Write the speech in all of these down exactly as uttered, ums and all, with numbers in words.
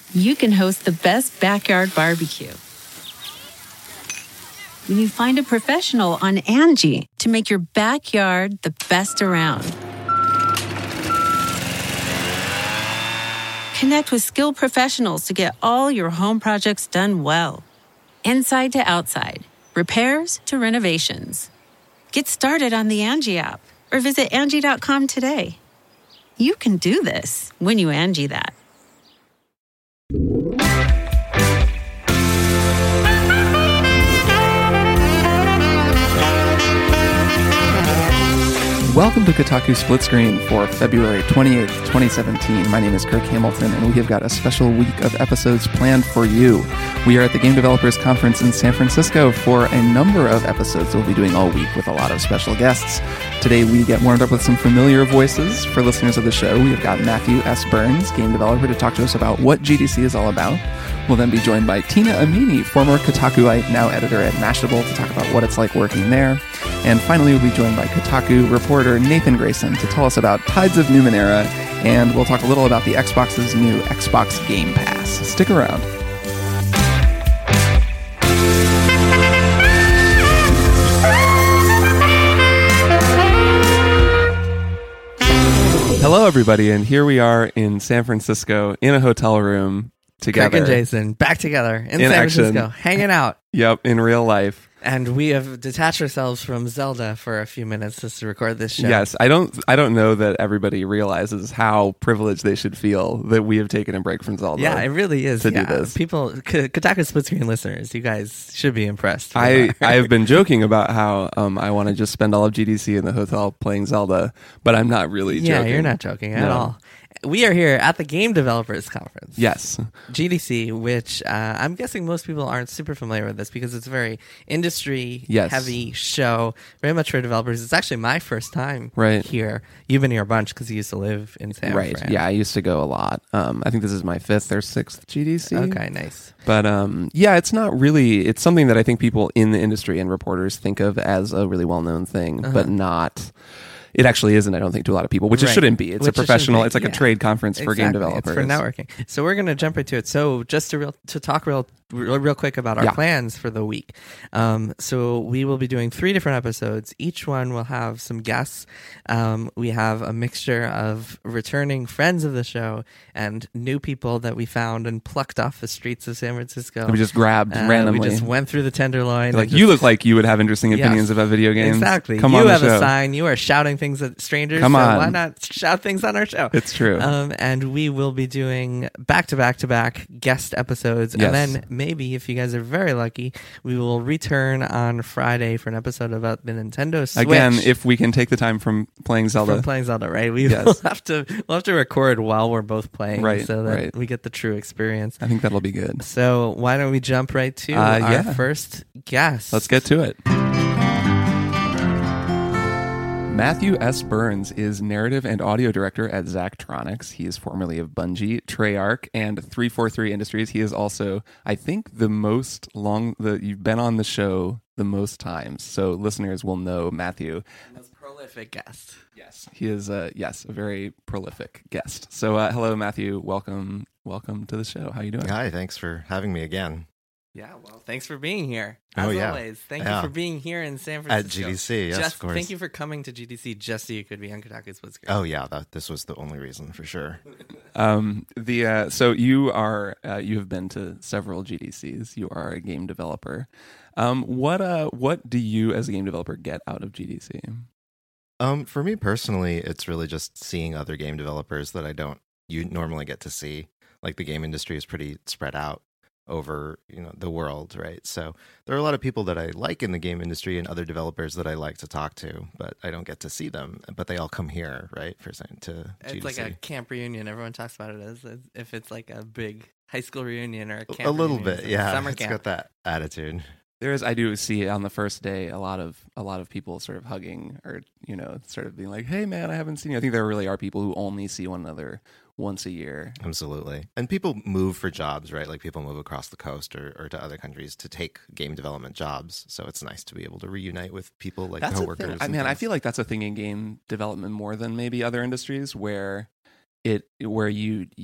you can host the best backyard barbecue. When you find a professional on Angie to make your backyard the best around. Connect with skilled professionals to get all your home projects done well. Inside to outside, repairs to renovations. Get started on the Angie app or visit Angie dot com today. You can do this when you Angie that. Welcome to Kotaku Split Screen for February twenty-eighth, twenty seventeen. My name is Kirk Hamilton, and we have got a special week of episodes planned for you. We are at the Game Developers Conference in San Francisco for a number of episodes that we'll be doing all week with a lot of special guests. Today, we get warmed up with some familiar voices for listeners of the show. We have got Matthew S. Burns, game developer, to talk to us about what G D C is all about. We'll then be joined by Tina Amini, former Kotakuite, now editor at Mashable, to talk about what it's like working there. And finally, we'll be joined by Kotaku reporter Nathan Grayson to tell us about Tides of Numenera, and we'll talk a little about the Xbox's new Xbox Game Pass. Stick around. Hello, everybody, and here we are in San Francisco in a hotel room together. Kirk and Jason back together in, in San action. Francisco, hanging out. Yep, in real life. And we have detached ourselves from Zelda for a few minutes just to record this show. Yes, I don't I don't know that everybody realizes how privileged they should feel that we have taken a break from Zelda. Yeah, it really is. To yeah. do this. People, K- Kotaku Split Screen listeners, you guys should be impressed. I, I have been joking about how um, I want to just spend all of G D C in the hotel playing Zelda, but I'm not really yeah, joking. you're not joking at No. all. We are here at the Game Developers Conference. Yes. G D C, which uh, I'm guessing most people aren't super familiar with this because it's a very industry-heavy Yes. show, very much for developers. It's actually my first time Right. here. You've been here a bunch because you used to live in San Right. Fran. Yeah, I used to go a lot. Um, I think this is my fifth or sixth G D C. Okay, nice. But um, yeah, it's not really, it's something that I think people in the industry and reporters think of as a really well-known thing, Uh-huh. but not... It actually isn't, I don't think, to a lot of people, which it Right. shouldn't be. It's Which a it shouldn't professional, be, it's like yeah. a trade conference for game Exactly. developers. It's for networking. So we're going to jump into it. So just to real to talk real real, real quick about our Yeah. plans for the week. Um, so we will be doing three different episodes. Each one will have some guests. Um, we have a mixture of returning friends of the show and new people that we found and plucked off the streets of San Francisco. We just grabbed Uh, randomly. We just went through the Tenderloin. like, and you just- look like you would have interesting Yes. opinions about video games. Exactly. Come you on the have show. a sign. You are shouting things at strangers. Come so on. why not shout things on our show? It's true. Um, and we will be doing back to back to back guest episodes. Yes. And then maybe, if you guys are very lucky, we will return on Friday for an episode about the Nintendo Switch. Again, if we can take the time from playing Zelda. From playing Zelda, right? We Yes. will have to we'll have to record while we're both playing, Right, so that right. we get the true experience. I think that'll be good. So why don't we jump right to Uh, our yeah. first guest? Let's get to it. Matthew S. Burns is narrative and audio director at Zachtronics. He is formerly of Bungie, Treyarch, and three forty-three Industries. He is also, I think, the most long, the you've been on the show the most times. So listeners will know Matthew. Most prolific guest. Yes, he is, uh, yes, a very prolific guest. So uh, hello, Matthew. Welcome, welcome to the show. How you doing? Hi, thanks for having me again. Yeah, well, thanks for being here. Oh, As yeah. always, thank Yeah. you for being here in San At Francisco. G D C, yes, just, of course. Thank you for coming to G D C just so you could be on Kotaku Split Screen. Oh yeah, that, this was the only reason for sure. Um, the uh, so you are uh, you have been to several G D Cs. You are a game developer. Um, what uh, what do you as a game developer get out of G D C? Um, for me personally, it's really just seeing other game developers that I don't you normally get to see. Like the game industry is pretty spread out over you know the world, right? So there are a lot of people that I like in the game industry and other developers that I like to talk to, but I don't get to see them. But they all come here, right? For to G D C. It's like a camp reunion. Everyone talks about it as, as if it's like a big high school reunion or a camp a little reunion. bit, It's like yeah. Summer It's camp. got that attitude. There is, I do see on the first day a lot of a lot of people sort of hugging or you know sort of being like, "Hey man, I haven't seen you." I think there really are people who only see one another once a year. Absolutely. And people move for jobs, right? Like people move across the coast or, or to other countries to take game development jobs. So it's nice to be able to reunite with people like That's a coworkers. thing. I and mean, I things. feel like that's a thing in game development more than maybe other industries where it where you you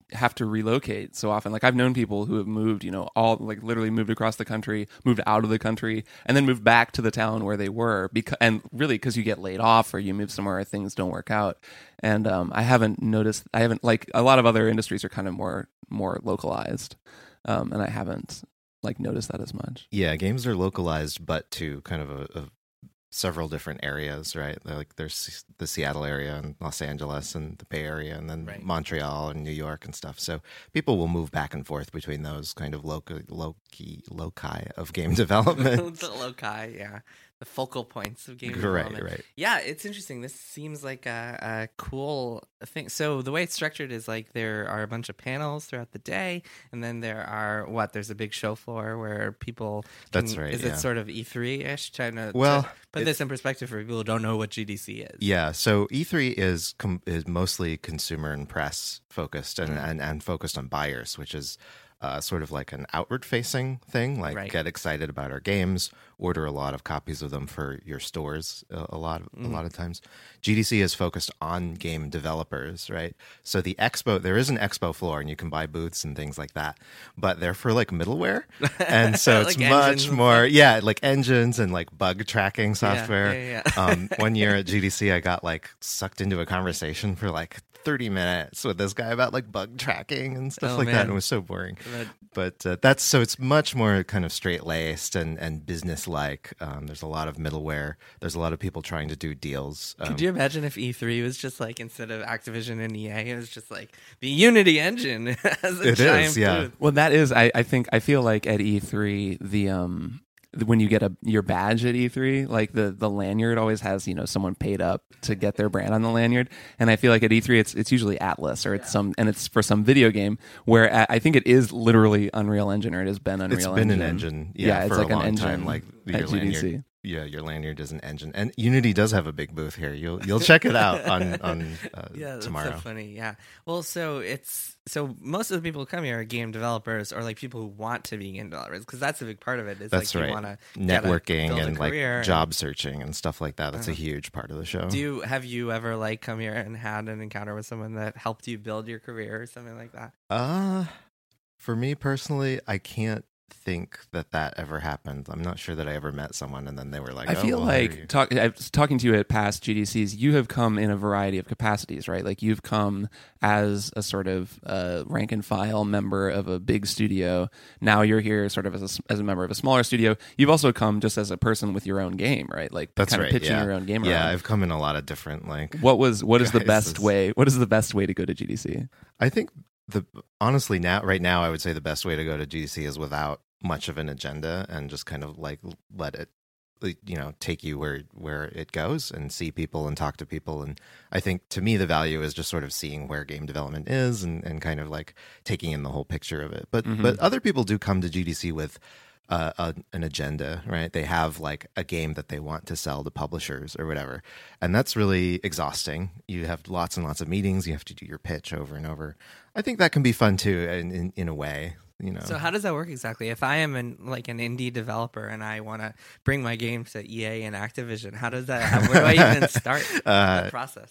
have to relocate so often. Like I've known people who have moved, you know, all like literally moved across the country, moved out of the country, and then moved back to the town where they were. Because and really because you get laid off or you move somewhere where things don't work out. And um, I haven't noticed. I haven't like a lot of other industries are kind of more more localized, um, and I haven't like noticed that as much. Yeah, games are localized, but to kind of a, a several different areas, right? Like there's the Seattle area and Los Angeles and the Bay Area and then Right. Montreal and New York and stuff. So people will move back and forth between those kind of loci, loci, loci of game development. The loci, yeah. The focal points of game Right, development. right. Yeah, it's interesting. This seems like a, a cool thing. So the way it's structured is like there are a bunch of panels throughout the day, and then there are what? There's a big show floor where people. Can, That's right, Is yeah. it sort of E three ish? Trying to Well, to put it- this in perspective for people who don't know what G D C is. Yeah, so E three is com- is mostly consumer and press focused and, Mm-hmm. and, and focused on buyers, which is uh, sort of like an outward-facing thing, like Right. get excited about our games, order a lot of copies of them for your stores a, a lot Mm-hmm. a lot of times. G D C is focused on game developers, right? So the expo, there is an expo floor and you can buy booths and things like that, but they're for like middleware. And so it's Like engines much and more, stuff? yeah, like engines and like bug tracking Yeah, software. yeah, yeah. um, one year at G D C, I got like sucked into a conversation for like thirty minutes with this guy about like bug tracking and stuff Oh, like that. man. And it was so boring. But- But uh, that's so it's much more kind of straight laced and, and business like. Um, there's a lot of middleware. There's a lot of people trying to do deals. Um, Could you imagine if E three was just like instead of Activision and E A, it was just like the Unity engine as a It giant is, yeah. booth? Well, that is, I, I think, I feel like at E three, the um, when you get a your badge at E three, like the the lanyard always has, you know, someone paid up to get their brand on the lanyard, and I feel like at E three, it's it's usually Atlas or it's some, and it's for some video game where at, I think it is literally Unreal Engine or it has been Unreal it's Engine. been an engine, yeah, Yeah, it's for like a an long engine time. Like at your G D C. lanyard, yeah, your lanyard is an engine, and Unity does have a big booth here. You'll you'll check it out on on uh, Yeah, that's tomorrow. so funny. Yeah. Well, so it's so most of the people who come here are game developers or like people who want to be game developers because that's a big part of it. Is That's like right. You want to Networking and like career job searching and stuff like that. That's a Uh-huh. huge part of the show. Do you have you ever like come here and had an encounter with someone that helped you build your career or something like that? Uh, for me personally, I can't think that that ever happened. I'm not sure that I ever met someone and then they were like, I oh, feel well, how are you?" like talk, I was talking to you at past G D Cs, you have come in a variety of capacities, right? Like you've come as a sort of uh, rank and file member of a big studio. Now you're here sort of as a, as a member of a smaller studio. You've also come just as a person with your own game, right? Like That's kind right, of pitching yeah. your own game Yeah, around. I've come in a lot of different like. What was what is the Guys, best this- way? What is the best way to go to G D C? I think the honestly now right now I would say the best way to go to G D C is without much of an agenda and just kind of like let it you know take you where where it goes and see people and talk to people. And I think to me the value is just sort of seeing where game development is and, and kind of like taking in the whole picture of it. But Mhm. but other people do come to G D C with uh, a, an agenda, right? They have like a game that they want to sell to publishers or whatever. And that's really exhausting. You have lots and lots of meetings. You have to do your pitch over and over. I think that can be fun too in, in, in a way, you know. So how does that work exactly? If I am an like an indie developer and I want to bring my game to E A and Activision, how does that? How, where do I even start Uh, that process?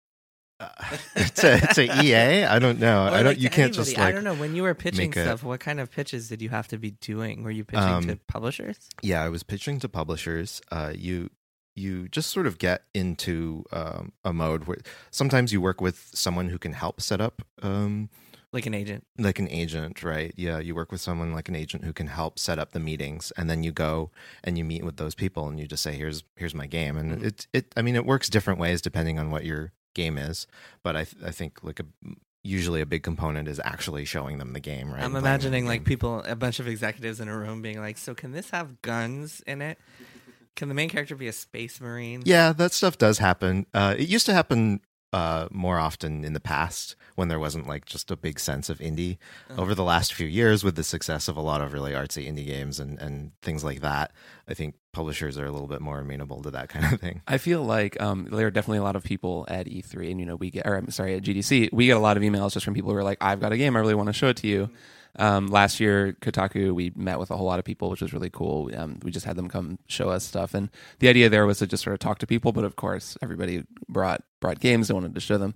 to, to E A, I don't know. Or, I don't. like, You to can't anybody. just I like. don't know. When you were pitching make a- stuff, what kind of pitches did you have to be doing? Were you pitching Um, to publishers? Yeah, I was pitching to publishers. Uh, you you just sort of get into um, a mode where sometimes you work with someone who can help set up. Um, Like an agent. like an agent, right? Yeah, you work with someone like an agent who can help set up the meetings, and then you go and you meet with those people, and you just say, "Here's here's my game," and Mhm. it it. I mean, it works different ways depending on what your game is, but I th- I think like a usually a big component is actually showing them the game, right? I'm and playing them imagining the like game. people, a bunch of executives in a room being like, so can this have guns in it? Can the main character be a space marine? Yeah, that stuff does happen. Uh, it used to happen uh, more often in the past when there wasn't like just a big sense of indie. Uh-huh. Over the last few years, with the success of a lot of really artsy indie games and, and things like that, I think publishers are a little bit more amenable to that kind of thing. I feel like um, there are definitely a lot of people at E three, and you know, we get, or I'm sorry, at G D C, we get a lot of emails just from people who are like, "I've got a game, I really want to show it to you." Um, last year, Kotaku, we met with a whole lot of people, which was really cool. Um, we just had them come show us stuff, and the idea there was to just sort of talk to people. But of course, everybody brought brought games and wanted to show them.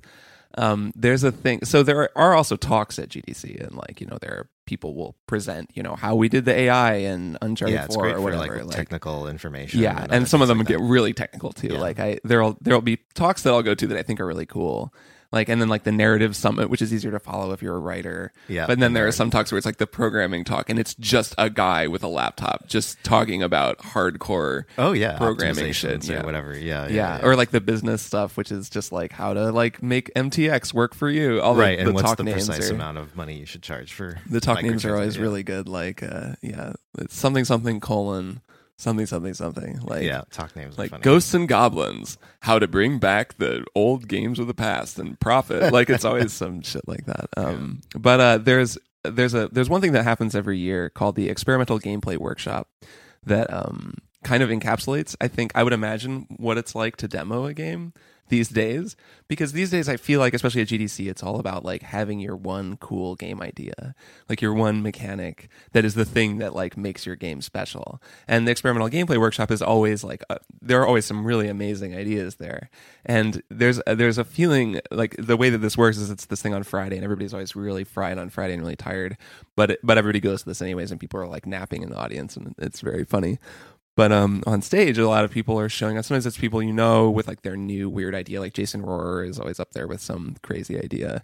Um, there's a thing. So there are also talks at G D C, and like you know, there are people will present you know how we did the A I in Uncharted Yeah, it's four great or for whatever. like, like, technical information. yeah, and, and some of them like get that. really technical too. Yeah. Like I there'll there'll be talks that I'll go to that I think are really cool. Like and then like the narrative summit, which is easier to follow if you're a writer. Yeah, But then the there are narrative. some talks where it's like the programming talk, and it's just a guy with a laptop just talking about hardcore Oh yeah, programming optimizations shit, or yeah. whatever. Yeah, yeah, yeah. yeah. Or like the business stuff, which is just like how to like make M T X work for you. All right. the, And the what's talk the names precise are, amount of money you should charge for the talk names are always microtransactions? really good. Like uh, yeah, it's something something colon something something something like Yeah, talk names are like funny. Ghosts and Goblins, how to bring back the old games of the past and profit. Like it's always some shit like that. Um, but uh, there's there's a there's one thing that happens every year called the Experimental Gameplay Workshop that um, kind of encapsulates, I think, I would imagine what it's like to demo a game these days, because these days I feel like, especially at G D C, it's all about like having your one cool game idea, like your one mechanic that is the thing that like makes your game special. And the Experimental Gameplay Workshop is always like uh, there are always some really amazing ideas there, and there's uh, there's a feeling like the way that this works is it's this thing on Friday, and everybody's always really fried on Friday and really tired, but it, but everybody goes to this anyways, and people are like napping in the audience, and it's very funny. But um, on stage, a lot of people are showing us. Sometimes it's people you know with like their new weird idea. Like Jason Rohrer is always up there with some crazy idea.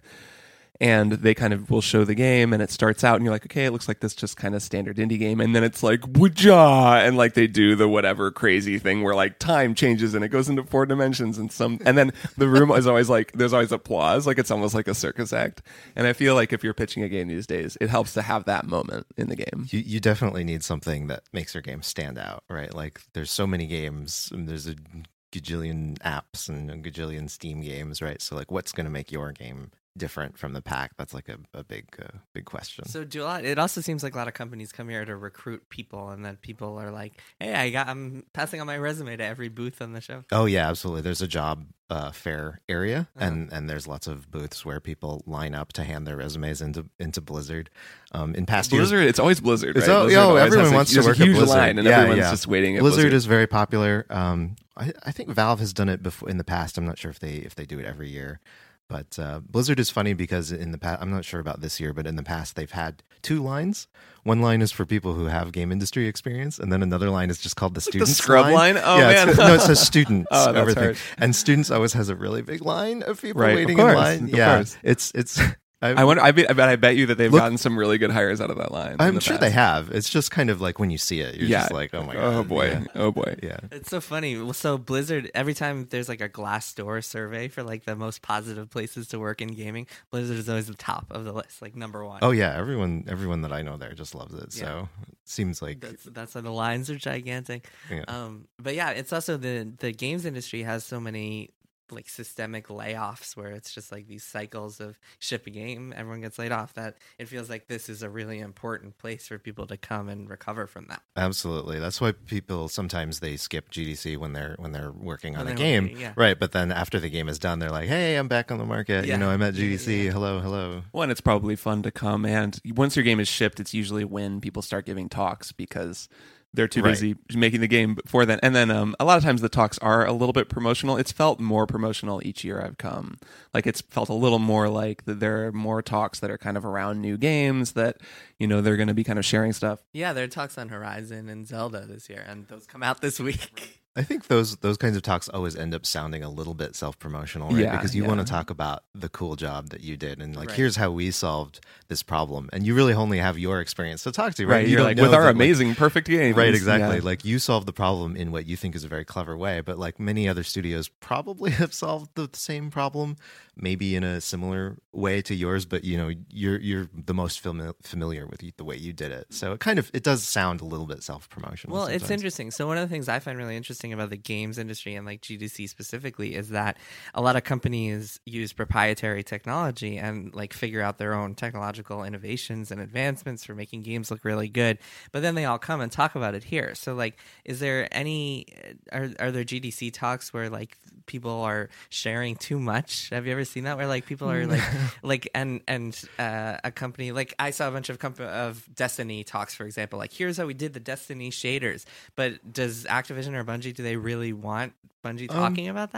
And they kind of will show the game, and it starts out, and you're like, okay, it looks like this just kind of standard indie game. And then it's like, wujah! And like they do the whatever crazy thing where like time changes and it goes into four dimensions and some. And then the room is always like, there's always applause. Like it's almost like a circus act. And I feel like if you're pitching a game these days, it helps to have that moment in the game. You, you definitely need something that makes your game stand out, right? Like there's so many games, and there's a gajillion apps and a gajillion Steam games, right? So like, what's going to make your game different from the pack? That's like a, a big uh, big question. So do a lot. It also seems like a lot of companies come here to recruit people, and then people are like, "Hey, I got. I'm passing on my resume to every booth on the show." Oh yeah, absolutely. There's a job uh, fair area, Uh-huh. and and there's lots of booths where people line up to hand their resumes into into Blizzard. Um, in past years, Blizzard, it's always Blizzard, It's right? all- Blizzard yo, always everyone has a- wants to there's a work at huge Blizzard. line, and Yeah, everyone's yeah. just waiting at Blizzard, Blizzard. is very popular. Um, I, I think Valve has done it before in the past. I'm not sure if they if they do it every year. But uh, Blizzard is funny because in the past, I'm not sure about this year, but in the past they've had two lines. One line is for people who have game industry experience, and then another line is just called the students scrub line? Oh, yeah, man. it's, no, it says students. Oh, that's everything. hard. And students always has a really big line of people Right, of waiting course, in line. of Yeah, course. it's it's. I wonder. I bet. I bet. I bet you that they've Look- gotten some really good hires out of that line. in I'm the sure past. they have. It's just kind of like when you see it, you're Yeah. just like, oh my god, Oh boy. yeah. Oh boy. yeah. It's so funny. Well, So Blizzard, every time there's like a Glassdoor survey for like the most positive places to work in gaming, Blizzard is always the top of the list, like number one. Oh yeah, everyone everyone that I know there just loves it. So it seems like That's that's why the lines are gigantic. yeah. Um, but yeah, it's also the the games industry has so many like systemic layoffs where it's just like these cycles of ship a game, everyone gets laid off, that it feels like this is a really important place for people to come and recover from that. Absolutely. That's why people sometimes they skip G D C when they're when they're working on When a they're game. working, yeah. Right, but then after the game is done, they're like, "Hey, I'm back on the market. Yeah. You know, I'm at G D C. Yeah. Hello, hello." One, it's probably fun to come, and once your game is shipped, it's usually when people start giving talks because they're too Right. busy making the game before then. And then um, a lot of times the talks are a little bit promotional. It's felt more promotional each year I've come. Like it's felt a little more like that there are more talks that are kind of around new games that, you know, they're going to be kind of sharing stuff. Yeah, there are talks on Horizon and Zelda this year, and those come out this week. I think those those kinds of talks always end up sounding a little bit self-promotional, right? Yeah, because you yeah. want to talk about the cool job that you did and like Right. here's how we solved this problem. And you really only have your experience to talk to, right? You You're don't like, know with our that, like, amazing, perfect game. Right, exactly. Like you solved the problem in what you think is a very clever way, but like many other studios probably have solved the same problem, maybe in a similar way to yours, but you know, you're you're the most fami- familiar with the way you did it. So it kind of it does sound a little bit self-promotional. Well, it's sometimes. interesting. So one of the things I find really interesting about the games industry and like G D C specifically is that a lot of companies use proprietary technology and like figure out their own technological innovations and advancements for making games look really good. But then they all come and talk about it here. So like, is there any, are, are there G D C talks where like people are sharing too much? Have you ever seen that where like people are like, like, and, and uh, a company, like I saw a bunch of comp- of Destiny talks, for example, like here's how we did the Destiny shaders. But does Activision or Bungie, do they really want Bungie Um, talking about that?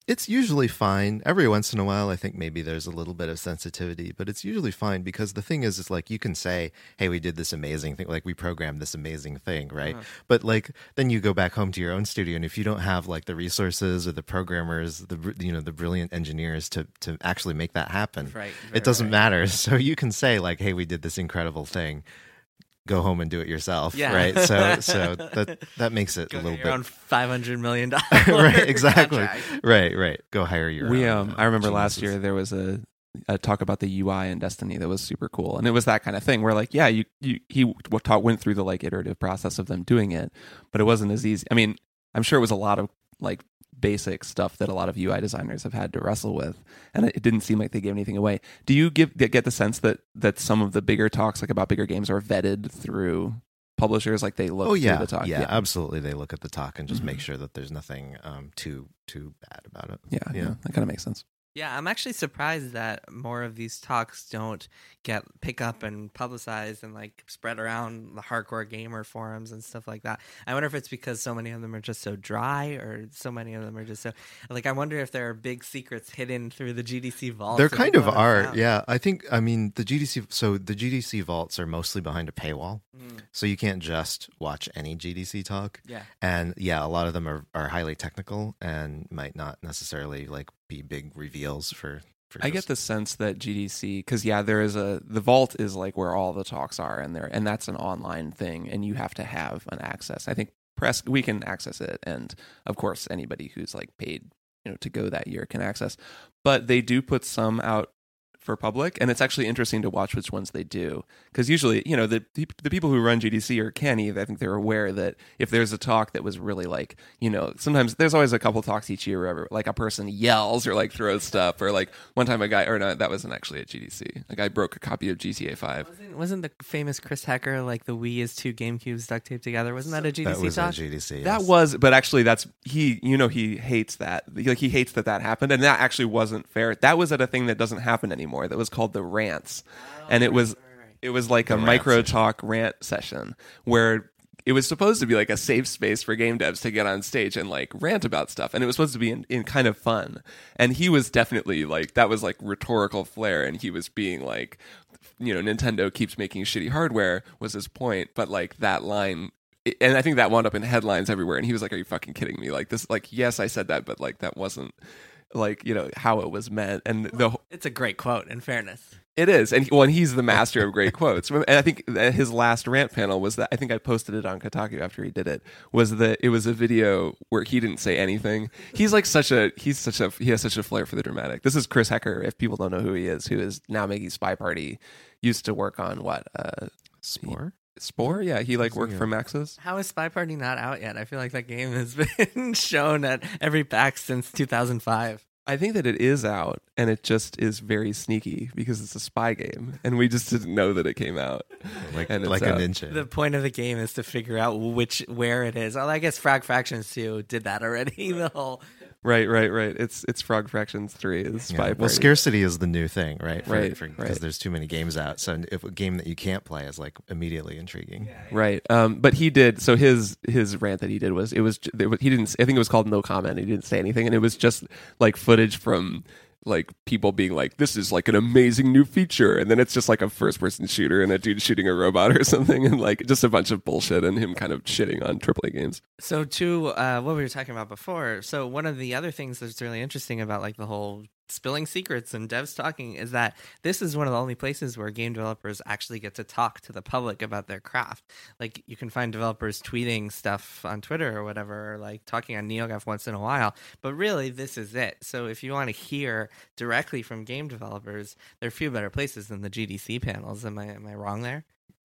It's usually fine. Every once in a while, I think maybe there's a little bit of sensitivity, but it's usually fine because the thing is, it's like you can say, hey, we did this amazing thing, like we programmed this amazing thing, right? Uh-huh. But like then you go back home to your own studio, and if you don't have like the resources or the programmers, the you know the brilliant engineers to to actually make that happen, right, it doesn't right. matter. So you can say like, hey, we did this incredible thing. Go home and do it yourself, yeah. right? So, so that that makes it Go a little get bit around five hundred million dollars, right? Exactly, contract. right, right. Go hire your. We own, um, uh, I remember geniuses. last year there was a, a talk about the U I in Destiny that was super cool, and it was that kind of thing where like, yeah, you you he taught, went through the like iterative process of them doing it, but it wasn't as easy. I mean, I'm sure it was a lot of like basic stuff that a lot of U I designers have had to wrestle with, and it didn't seem like they gave anything away. Do you give get the sense that that some of the bigger talks like about bigger games are vetted through publishers, like they look oh yeah through the talk? yeah, yeah absolutely, they look at the talk and just mm-hmm. make sure that there's nothing um too too bad about it. yeah yeah, yeah that kind of makes sense. Yeah, I'm actually surprised that more of these talks don't get pick up and publicized and like spread around the hardcore gamer forums and stuff like that. I wonder if it's because so many of them are just so dry, or so many of them are just so like. I wonder if there are big secrets hidden through the G D C vaults. There kind of are, found. yeah. I think I mean the G D C. So the G D C vaults are mostly behind a paywall, mm. so you can't just watch any G D C talk. Yeah, and yeah, a lot of them are are highly technical and might not necessarily like be big reveals for, for I get the sense that G D C, because yeah, there is a the vault is like where all the talks are, and there and that's an online thing, and you have to have an access. I think press we can access it, and of course anybody who's like paid you know to go that year can access. But they do put some out for public, and it's actually interesting to watch which ones they do, because usually you know the the people who run G D C are canny. I think they're aware that if there's a talk that was really like you know sometimes there's always a couple talks each year where like a person yells or like throws stuff, or like one time a guy or no that wasn't actually at G D C, a guy broke a copy of G T A five. Wasn't, wasn't the famous Chris Hecker like the Wii is two GameCubes duct taped together? Wasn't that a G D C that was talk? A G D C, yes. That was, but actually that's he you know he hates that like he hates that that happened, and that actually wasn't fair. That was at a thing that doesn't happen anymore. That was called the rants, and it was it was like a micro talk rant session where it was supposed to be like a safe space for game devs to get on stage and like rant about stuff, and it was supposed to be in, in kind of fun. And he was definitely like that was like rhetorical flair, and he was being like, you know, Nintendo keeps making shitty hardware was his point, but like that line. And I think that wound up in headlines everywhere, and he was like, "Are you fucking kidding me? Like this? Like yes, I said that, but like that wasn't." Like you know how it was meant, and the it's a great quote. In fairness, it is, and he, well, and he's the master of great quotes. And I think his last rant panel was that I think I posted it on Kotaku after he did it. Was that it was a video where he didn't say anything. He's like such a he's such a he has such a flair for the dramatic. This is Chris Hecker. If people don't know who he is, who is now making Spy Party, used to work on what uh, Spore. Spore, yeah, he like worked for Maxis. How is Spy Party not out yet? I feel like that game has been shown at every PAX since two thousand five. I think that it is out, and it just is very sneaky because it's a spy game, and we just didn't know that it came out. Like, and like a out. ninja. The point of the game is to figure out which where it is. Well, I guess Frag Fractions two did that already. The whole right, right, right. It's it's Frog Fractions three is Spy yeah. Party. Well, scarcity is the new thing, right? For, right, for, right. Because there's too many games out, so if a game that you can't play is like immediately intriguing. Yeah, yeah. Right. Um. But he did. So his his rant that he did was it was it was, he didn't. I think it was called No Comment. He didn't say anything, and it was just like footage from. Like people being like, this is like an amazing new feature, and then it's just like a first person shooter and a dude shooting a robot or something, and like just a bunch of bullshit and him kind of shitting on triple A games. So to uh, what we were talking about before, so one of the other things that's really interesting about like the whole spilling secrets and devs talking is that this is one of the only places where game developers actually get to talk to the public about their craft. Like you can find developers tweeting stuff on Twitter or whatever, or like talking on NeoGAF once in a while, but really this is it. So if you want to hear directly from game developers, there are few better places than the G D C panels. Am I am I wrong there?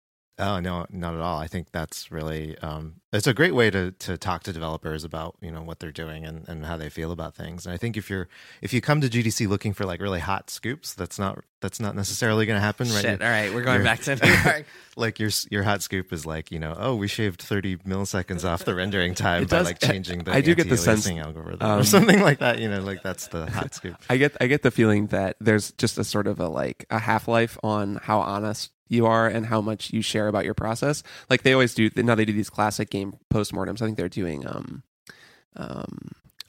Oh no, not at all. I think that's really um, it's a great way to to talk to developers about you know what they're doing and, and how they feel about things. And I think if you're if you come to G D C looking for like really hot scoops, that's not that's not necessarily going to happen. Right? Shit. All right, we're going back to New York. Like your your hot scoop is like you know oh we shaved thirty milliseconds off the rendering time it by does, like changing the I do get the sense algorithm um, or something like that. You know like that's the hot scoop. I get I get the feeling that there's just a sort of a like a half life on how honest you are and how much you share about your process. Like they always do now, they do these classic game postmortems. I think they're doing um um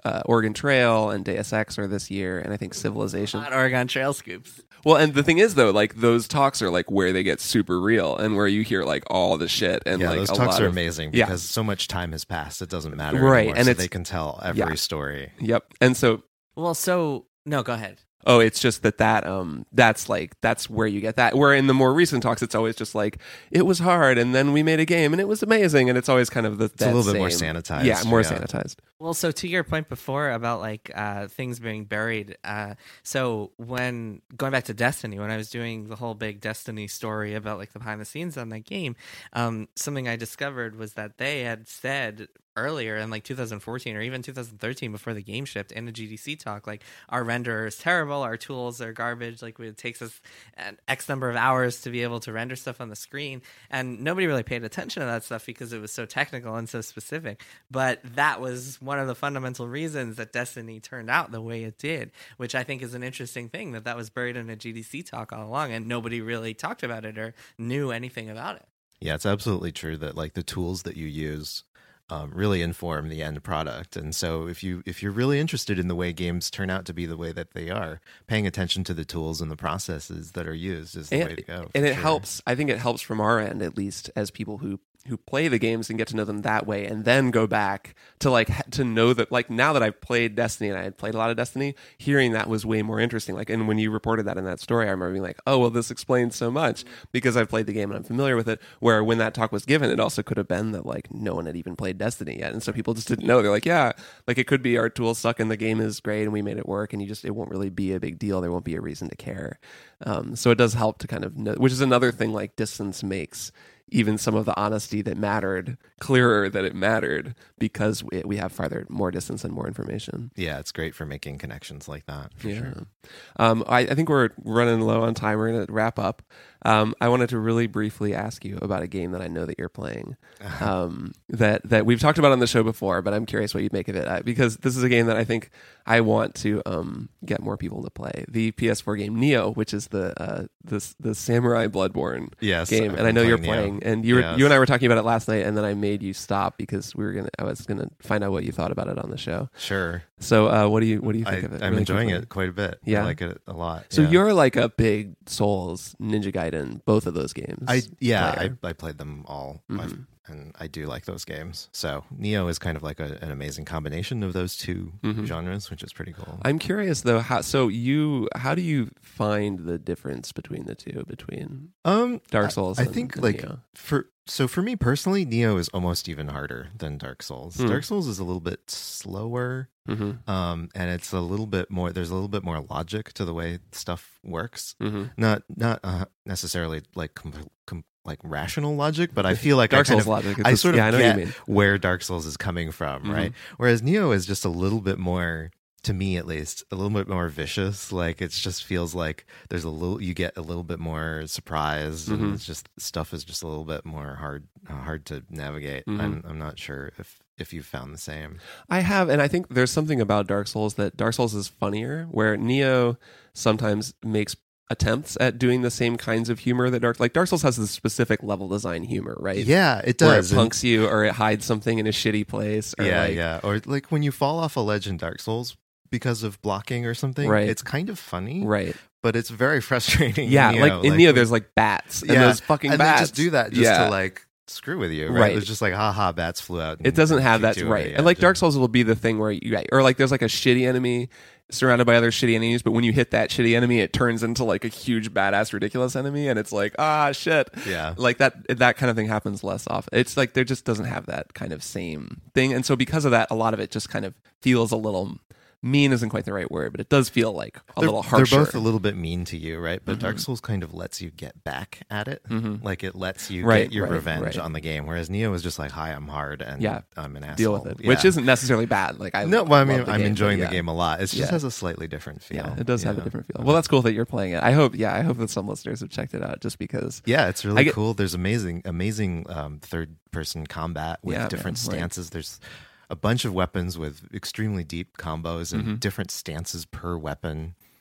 uh, Oregon Trail and Deus Ex are this year, and I think Civilization. Not Oregon Trail scoops. Well, and the thing is, though, like those talks are like where they get super real and where you hear like all the shit. And yeah, like those a talks lot are of, amazing yeah. because so much time has passed. It doesn't matter Right, anymore, and so it's- they can tell every yeah. story. Yep. And so, Well, so no, go ahead. oh, it's just that that um that's like that's where you get that. Where in the more recent talks, it's always just like it was hard, and then we made a game, and it was amazing, and it's always kind of the It's a little bit more sanitized. Yeah, more yeah. sanitized. Well, so to your point before about like uh, things being buried, uh, so when going back to Destiny, when I was doing the whole big Destiny story about like the behind the scenes on that game, um, something I discovered was that they had said earlier in like two thousand fourteen or even two thousand thirteen before the game shipped in the G D C talk, like our renderer is terrible, our tools are garbage, like it takes us an X number of hours to be able to render stuff on the screen, and nobody really paid attention to that stuff because it was so technical and so specific. But that was one of the fundamental reasons that Destiny turned out the way it did, which I think is an interesting thing, that that was buried in a G D C talk all along and nobody really talked about it or knew anything about it. Yeah, it's absolutely true that like the tools that you use um, really inform the end product. And so if you if you're really interested in the way games turn out to be the way that they are, paying attention to the tools and the processes that are used is the And, way to go. and for it sure. helps. I think it helps from our end, at least, as people who who play the games and get to know them that way, and then go back to like ha- to know that like now that I've played Destiny and I had played a lot of Destiny, hearing that was way more interesting. Like, and when you reported that in that story, I remember being like, oh well, this explains so much because I've played the game and I'm familiar with it. Where when that talk was given, it also could have been that like no one had even played Destiny yet, and so people just didn't know. They're like, yeah, like it could be our tools suck and the game is great and we made it work, and you just it won't really be a big deal. There won't be a reason to care. Um, so it does help to kind of know, which is another thing like distance makes even some of the honesty that mattered clearer that it mattered because we, we have farther more distance and more information. Yeah, it's great for making connections like that. For Yeah. sure. Um, I, I think we're running low on time. We're going to wrap up. Um, I wanted to really briefly ask you about a game that I know that you're playing um, that, that we've talked about on the show before, but I'm curious what you make of it uh, because this is a game that I think I want to um, get more people to play. The P S four game Nioh, which is the uh, the, the Samurai Bloodborne Yes, game. I've And I been know you're playing Nioh. playing. And you were, Yes. you and I were talking about it last night, and then I made you stop because we were gonna. I was gonna find out what you thought about it on the show. Sure. So, uh, what do you what do you I, think of it? I'm really enjoying quickly? it quite a bit. Yeah. I like it a lot. So yeah. you're like a big Souls, Ninja Gaiden, both of those games. I yeah, player. I, I played them all, Mhm. I've, and I do like those games. So Nioh is kind of like a, an amazing combination of those two Mhm. genres, which is pretty cool. I'm curious though. How so you? How do you find the difference between the two? Between Um, Dark Souls I, I and- think and like Nioh? for so for me personally, Nioh is almost even harder than Dark Souls. Hmm. Dark Souls is a little bit slower, Mm-hmm. um, and it's a little bit more. There's a little bit more logic to the way stuff works. Mm-hmm. Not not uh, necessarily like com- com- like rational logic, but I feel like Dark I kind Souls of, logic. It's I just- sort of yeah, I know get what you mean. where Dark Souls is coming from, Mhm. right? Whereas Nioh is just a little bit more, to me at least, a little bit more vicious. Like it just feels like there's a little, you get a little bit more surprise, Mhm. and it's just stuff is just a little bit more hard, uh, hard to navigate. Mhm. I'm, I'm not sure if if you found the same. I have, and I think there's something about Dark Souls that Dark Souls is funnier, where Nioh sometimes makes attempts at doing the same kinds of humor that Dark like Dark Souls has this specific level design humor, right? Yeah, it Where does. it And- punks you or it hides something in a shitty place. Or yeah, like, yeah. Or like when you fall off a ledge in Dark Souls because of blocking or something, Right. it's kind of funny, Right. but it's very frustrating. Yeah, in like Nioh. in Like, Nioh, when- there's like bats and Yeah, those fucking and bats they just do that just yeah. to like screw with you, right? Right. It's just like, haha, bats flew out. And It doesn't have kicked that you over right, the and like edge. Dark Souls will be the thing where you or like there's like a shitty enemy surrounded by other shitty enemies, but when you hit that shitty enemy, it turns into like a huge badass ridiculous enemy, and it's like ah shit, Yeah. like that that kind of thing happens less often. It's like there just doesn't have that kind of same thing, and so because of that, a lot of it just kind of feels a little. Mean isn't quite the right word, but it does feel like a they're, little harsher. They're both a little bit mean to you, right? But Mhm. Dark Souls kind of lets you get back at it. Mhm. Like it lets you Right, get your right, revenge right. on the game. Whereas Nioh is just like, hi, I'm hard and Yeah. I'm an asshole. Deal with it, Yeah. which isn't necessarily bad. Like I No, well, I mean, love the I'm game, enjoying but the yeah. game a lot. It just Yeah. has a slightly different feel. Yeah, it does have a Yeah. different feel. Well, that's cool that you're playing it. I hope, yeah, I hope that some listeners have checked it out just because. Yeah, it's I really get- cool. There's amazing, amazing um, third-person combat with Yeah, different man, right. stances. There's a bunch of weapons with extremely deep combos and Mhm. different stances per weapon.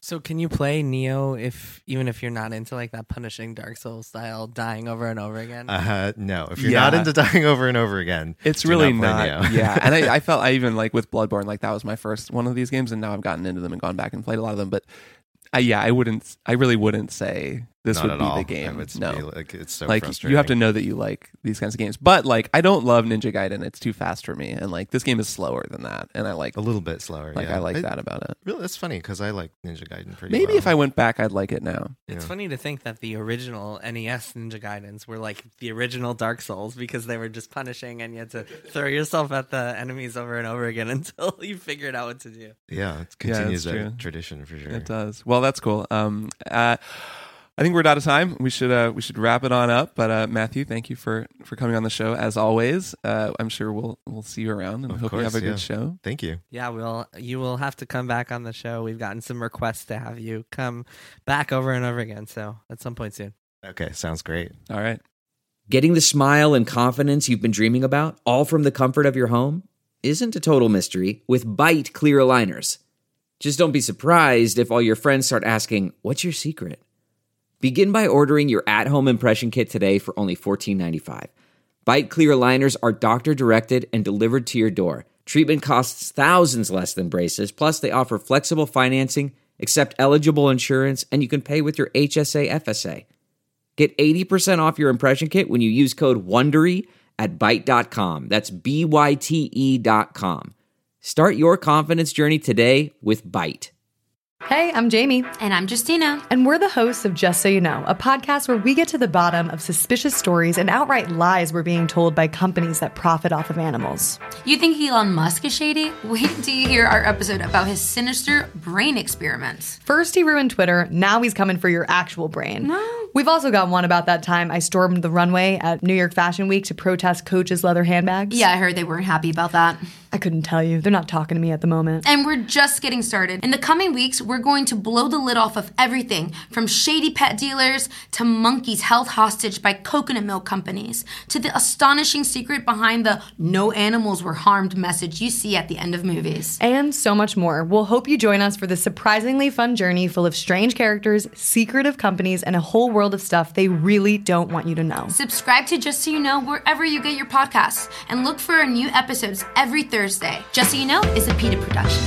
So can you play Neo if even if you're not into like that punishing Dark Souls style dying over and over again? Uh, no, if you're Yeah. not into dying over and over again, It's do really not play not. Neo. Yeah, and I, I felt I even like with Bloodborne, like that was my first one of these games, and now I've gotten into them and gone back and played a lot of them. But I, yeah, I wouldn't. I really wouldn't say this Not would at be all. the game. It would no, be like it's so like frustrating. you have to know that you like these kinds of games. But like I don't love Ninja Gaiden. It's too fast for me, and like this game is slower than that, and I like a little bit slower. like yeah. I like that about it. Really, that's funny because I like Ninja Gaiden pretty. Maybe well. if I went back, I'd like it now. It's Yeah. funny to think that the original N E S Ninja Gaidens were like the original Dark Souls because they were just punishing and you had to throw yourself at the enemies over and over again until you figured out what to do. Yeah, it Yeah, continues that's that true. tradition for sure. It does. Well, that's cool. Um, uh, I think we're out of time. We should uh, we should wrap it on up. But uh, Matthew, thank you for, for coming on the show as always. Uh, I'm sure we'll we'll see you around and Of hope you course, have a yeah. good show. Thank you. Yeah, well, you will have to come back on the show. We've gotten some requests to have you come back over and over again. So at some point soon. Okay, sounds great. All right. Getting the smile and confidence you've been dreaming about, all from the comfort of your home, isn't a total mystery with Byte clear aligners. Just don't be surprised if all your friends start asking, "What's your secret?" Begin by ordering your at-home impression kit today for only fourteen ninety-five. Byte clear aligners are doctor-directed and delivered to your door. Treatment costs thousands less than braces, plus they offer flexible financing, accept eligible insurance, and you can pay with your H S A F S A. Get eighty percent off your impression kit when you use code WONDERY at byte dot com. That's B Y T E dot com. Start your confidence journey today with Byte. Hey, I'm Jamie. And I'm Justina. And we're the hosts of Just So You Know, a podcast where we get to the bottom of suspicious stories and outright lies we're being told by companies that profit off of animals. You think Elon Musk is shady? Wait till you hear our episode about his sinister brain experiments. First he ruined Twitter, now he's coming for your actual brain. No. We've also got one about that time I stormed the runway at New York Fashion Week to protest Coach's leather handbags. Yeah, I heard they weren't happy about that. I couldn't tell you. They're not talking to me at the moment. And we're just getting started. In the coming weeks, we're going to blow the lid off of everything from shady pet dealers to monkeys held hostage by coconut milk companies to the astonishing secret behind the no animals were harmed message you see at the end of movies. And so much more. We'll hope you join us for this surprisingly fun journey full of strange characters, secretive companies, and a whole world of stuff they really don't want you to know. Subscribe to Just So You Know wherever you get your podcasts and look for our new episodes every Thursday. Just So You Know is a PETA production.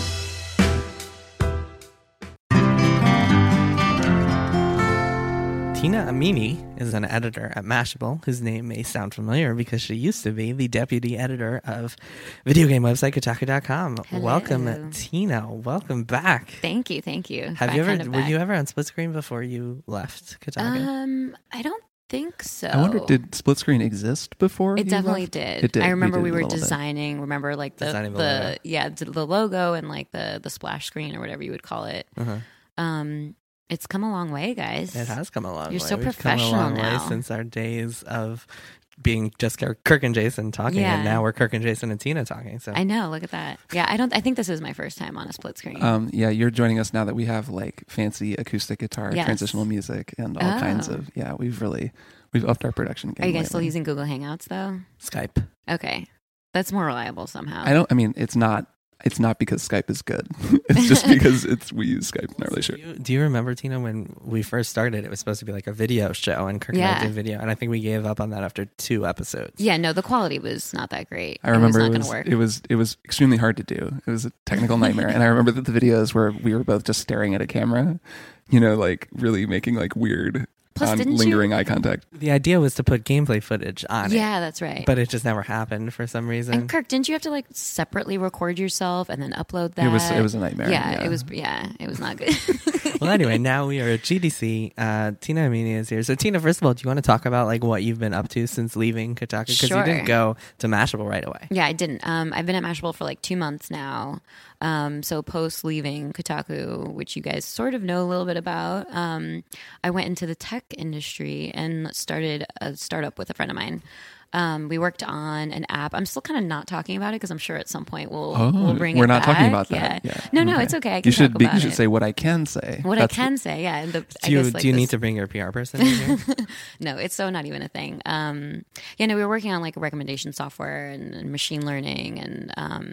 Tina Amini is an editor at Mashable, whose name may sound familiar because she used to be the deputy editor of video game website Kotaku dot com. Hello. Welcome, Tina. Welcome back. Thank you, thank you. Have Back you ever kind of were back. you ever on split screen before you left Kotaku? Um, I don't think so. I wonder, did split screen exist before? It you definitely left? did. It did. I remember did we a were little bit. designing. Remember, like the Designing the the, logo. yeah the, the logo and like the the splash screen or whatever you would call it. Uh-huh. Um, it's come a long way, guys. It has come a long You're way. so We've come a professional long now. way since our days of being just Kirk and Jason talking, Yeah. and now we're Kirk and Jason and Tina talking. So I know. Look at that. Yeah, I don't. I think this is my first time on a split screen. Um, yeah, you're joining us now that we have like fancy acoustic guitar, Yes. transitional music, and all Oh. kinds of. Yeah, we've really we've upped our production game. Are you guys still lately. using Google Hangouts though? Skype. Okay, that's more reliable somehow. I don't. I mean, it's not. It's not because Skype is good. It's just because it's we use Skype in our Do relationship. you, do you remember, Tina, when we first started? It was supposed to be like a video show, and Kirk and I Yeah. did video, and I think we gave up on that after two episodes. Yeah, no, the quality was not that great. I remember it was not it going was to work. it was it was extremely hard to do. It was a technical nightmare, and I remember that the videos where we were both just staring at a camera, you know, like really making like weird, Plus, on didn't you- lingering eye contact. The idea was to put gameplay footage on it, Yeah, that's right. but it just never happened for some reason. And Kirk, didn't you have to like separately record yourself and then upload that? It was it was a nightmare. yeah, yeah. it was. Yeah, it was not good. Well, anyway, now we are at G D C. Uh, Tina Amini is here. So, Tina, first of all, do you want to talk about like what you've been up to since leaving Kotaku? Because Sure. you didn't go to Mashable right away. Yeah, I didn't. Um, I've been at Mashable for like two months now. Um, so post leaving Kotaku, which you guys sort of know a little bit about, um, I went into the tech industry and started a startup with a friend of mine. Um, we worked on an app. I'm still kind of not talking about it because I'm sure at some point we'll Oh, we'll bring we're it not back. talking about that. Yeah. Yeah. No, no, Okay. it's okay. I can You should talk be, about you should it. say what I can say. What That's I can say, yeah. and The, I Do you guess, like, do you this- need to bring your P R person in here? No, it's so not even a thing. Um, yeah, no, we were working on like recommendation software and, and machine learning and um,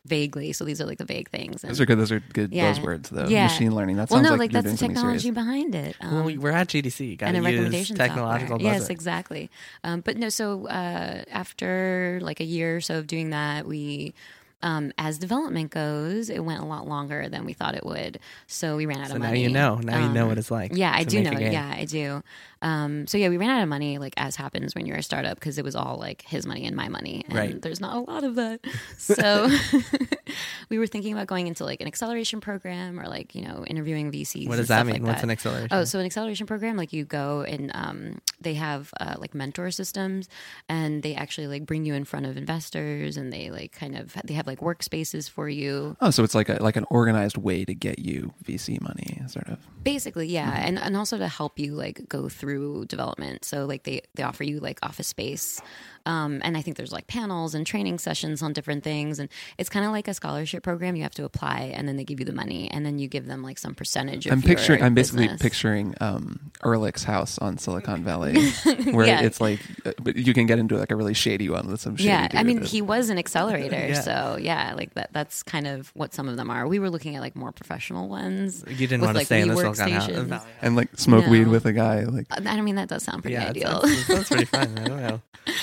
vaguely. So these are like the vague things. And, Those are good. Those are good Yeah. buzzwords, though. Yeah. Machine learning. That well, sounds no, like, like you're that's doing the something technology serious. behind it. Um, well, we're at G D C. You got and to a use recommendation technological software. buzzwords. Yes, exactly. Um, but no, so uh, after like a year or so of doing that, we, um, as development goes, it went a lot longer than we thought it would. So we ran out So of now money. you know. Now you know Um, what it's like. Yeah, I to do make know. a game. Yeah, I do. Um, so yeah, we ran out of money, like as happens when you're a startup, because it was all like his money and my money, and Right. there's not a lot of that. So we were thinking about going into like an acceleration program or like you know interviewing V Cs. What and does that stuff mean? like What's that. an acceleration? Oh, so an acceleration program, like you go and um, they have uh, like mentor systems, and they actually like bring you in front of investors, and they like kind of they have like workspaces for you. Oh, so it's like a like an organized way to get you V C money, sort of. Basically, yeah, and and also to help you like go through development. So like they they offer you like office space, um, and I think there's like panels and training sessions on different things, and it's kind of like a scholarship program. You have to apply, and then they give you the money, and then you give them like some percentage. Of I'm picturing. your I'm basically business. picturing um, Ehrlich's house on Silicon Valley, where Yeah. it's like, uh, but you can get into like a really shady one with some shady Yeah, I dude. mean, he was an accelerator, Yeah. so yeah, like that. That's kind of what some of them are. We were looking at like more professional ones. You didn't with, want to like, stay in the WeWork Silicon House- stations. Valley. and like smoke No. weed with a guy. Like, Uh, I mean, that does sound pretty Yeah, ideal. that's, that's pretty fun. I don't know.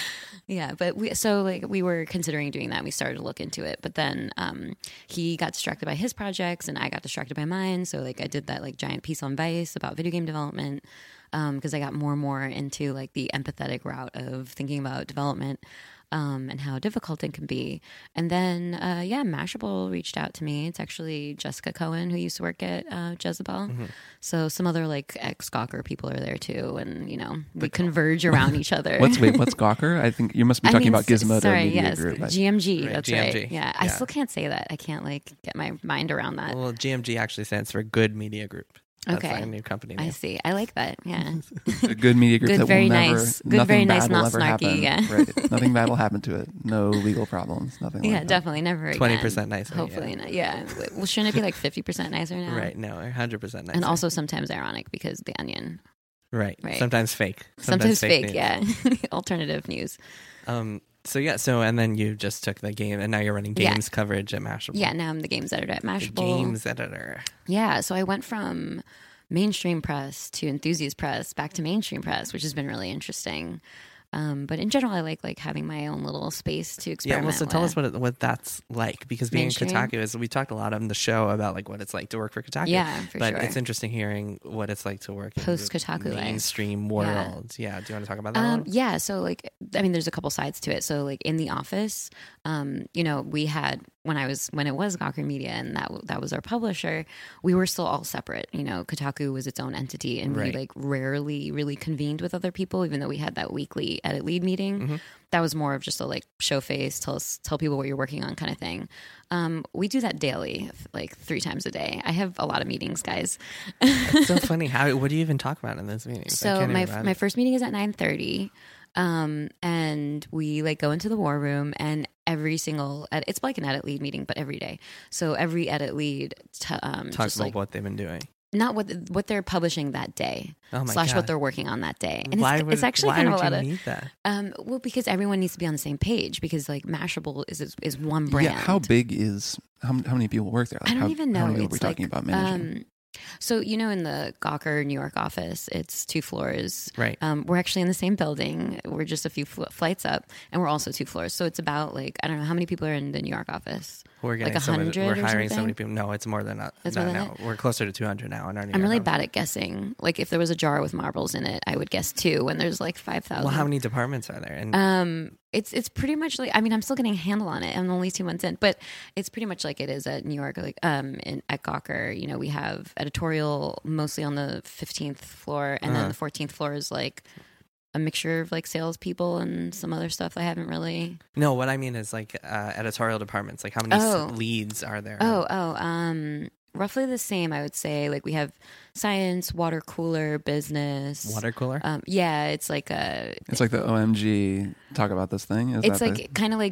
Yeah, but we so like we were considering doing that. We started to look into it, but then um, he got distracted by his projects, and I got distracted by mine. So like I did that like giant piece on Vice about video game development because I got more and more into like the empathetic route of thinking about development. Um, and how difficult it can be. And then, uh, yeah, Mashable reached out to me. It's actually Jessica Cohen, who used to work at uh, Jezebel. Mm-hmm. So some other like ex-Gawker people are there too. And, you know, we converge around each other. what's wait? What's Gawker? I think you must be I talking mean, about s- Gizmodo sorry, Media yes, Group. I- G M G. Right, That's G M G. right. Yeah, I Yeah. still can't say that. I can't like get my mind around that. Well, G M G actually stands for Good Media Group. That's Okay. our new company I name. see. I like that. Yeah. a good media group Good, that very will never, nice. Good, nothing very bad nice, will not ever snarky, happen. yeah. Right. Nothing bad will happen to it. No legal problems. Nothing yeah, like that. definitely. Never again. twenty percent nicer, Hopefully yeah. not. Yeah. Well, shouldn't it be like fifty percent nicer now? Right. No, one hundred percent nice. And also sometimes ironic because The Onion. right. right. Sometimes fake. Sometimes, fake, news. yeah. Alternative news. Um. So yeah. So and then you just took the game, and now you're running Yeah. games coverage at Mashable. Yeah, now I'm the games editor at The Mashable. games editor. Yeah, so I went from mainstream press to enthusiast press back to mainstream press, which has been really interesting. Um, but in general, I like like having my own little space to Yeah. experiment. Well, so tell with. us what it, what that's like, because being Mainstream? in Kotaku is we talked a lot on the show about like what it's like to work for Kotaku. Yeah, for but sure. it's interesting hearing what it's like to work in the Post-Kotaku life. mainstream world. Yeah. Do you want to talk about that? Um, one? yeah, so like, I mean, there's a couple sides to it. So like in the office, um, you know, we had when I was when it was Gawker Media and that that was our publisher, we were still all separate. You know, Kotaku was its own entity, and Right. we like rarely really convened with other people, even though we had that weekly edit lead meeting. Mm-hmm. That was more of just a like show face, tell us tell people what you're working on kind of thing. Um, we do that daily, like three times a day. I have a lot of meetings, guys. It's so funny. How? What do you even talk about in those meetings? I So can't my even imagine. my first meeting is at nine thirty, um, and we like go into the war room, and every single ed- it's like an edit lead meeting, but every day. So every edit lead t- um, talk just about like what they've been doing. not what what they're publishing that day, Oh my slash God. what they're working on that day, and why it's, would, it's actually why kind of would a lot you of need that? um, well, because everyone needs to be on the same page, because like Mashable is is, is one brand. Yeah. How big is how, how many people work there? Like I don't how, even know. How many people It's we're talking like, about managing? Um, so you know, in the Gawker New York office, it's two floors. Right. Um, we're actually in the same building. We're just a few fl- flights up, and we're also two floors. So it's about like I don't know how many people are in the New York office. We're getting like so many, hundred. We're or hiring so something? many people. No, it's more than that. That's no, more than no. We're closer to two hundred now in our New I'm York really office. bad at guessing. Like if there was a jar with marbles in it, I would guess two. When there's like five thousand. Well, how many departments are there? And Um, it's it's pretty much like I mean I'm still getting a handle on it. I'm only two months in, but it's pretty much like it is at New York. Like um, in, at Gawker, you know, we have editorial mostly on the fifteenth floor, and Uh-huh. then the fourteenth floor is like a mixture of like salespeople and some other stuff I haven't really. no, what I mean is like uh, editorial departments. Like how many s- Oh. leads are there? Oh oh um. Roughly the same, I would say. Like we have science, water cooler, business, Water cooler. Um, yeah, it's like a It's like the O M G talk about this thing. Is it's that like kind of like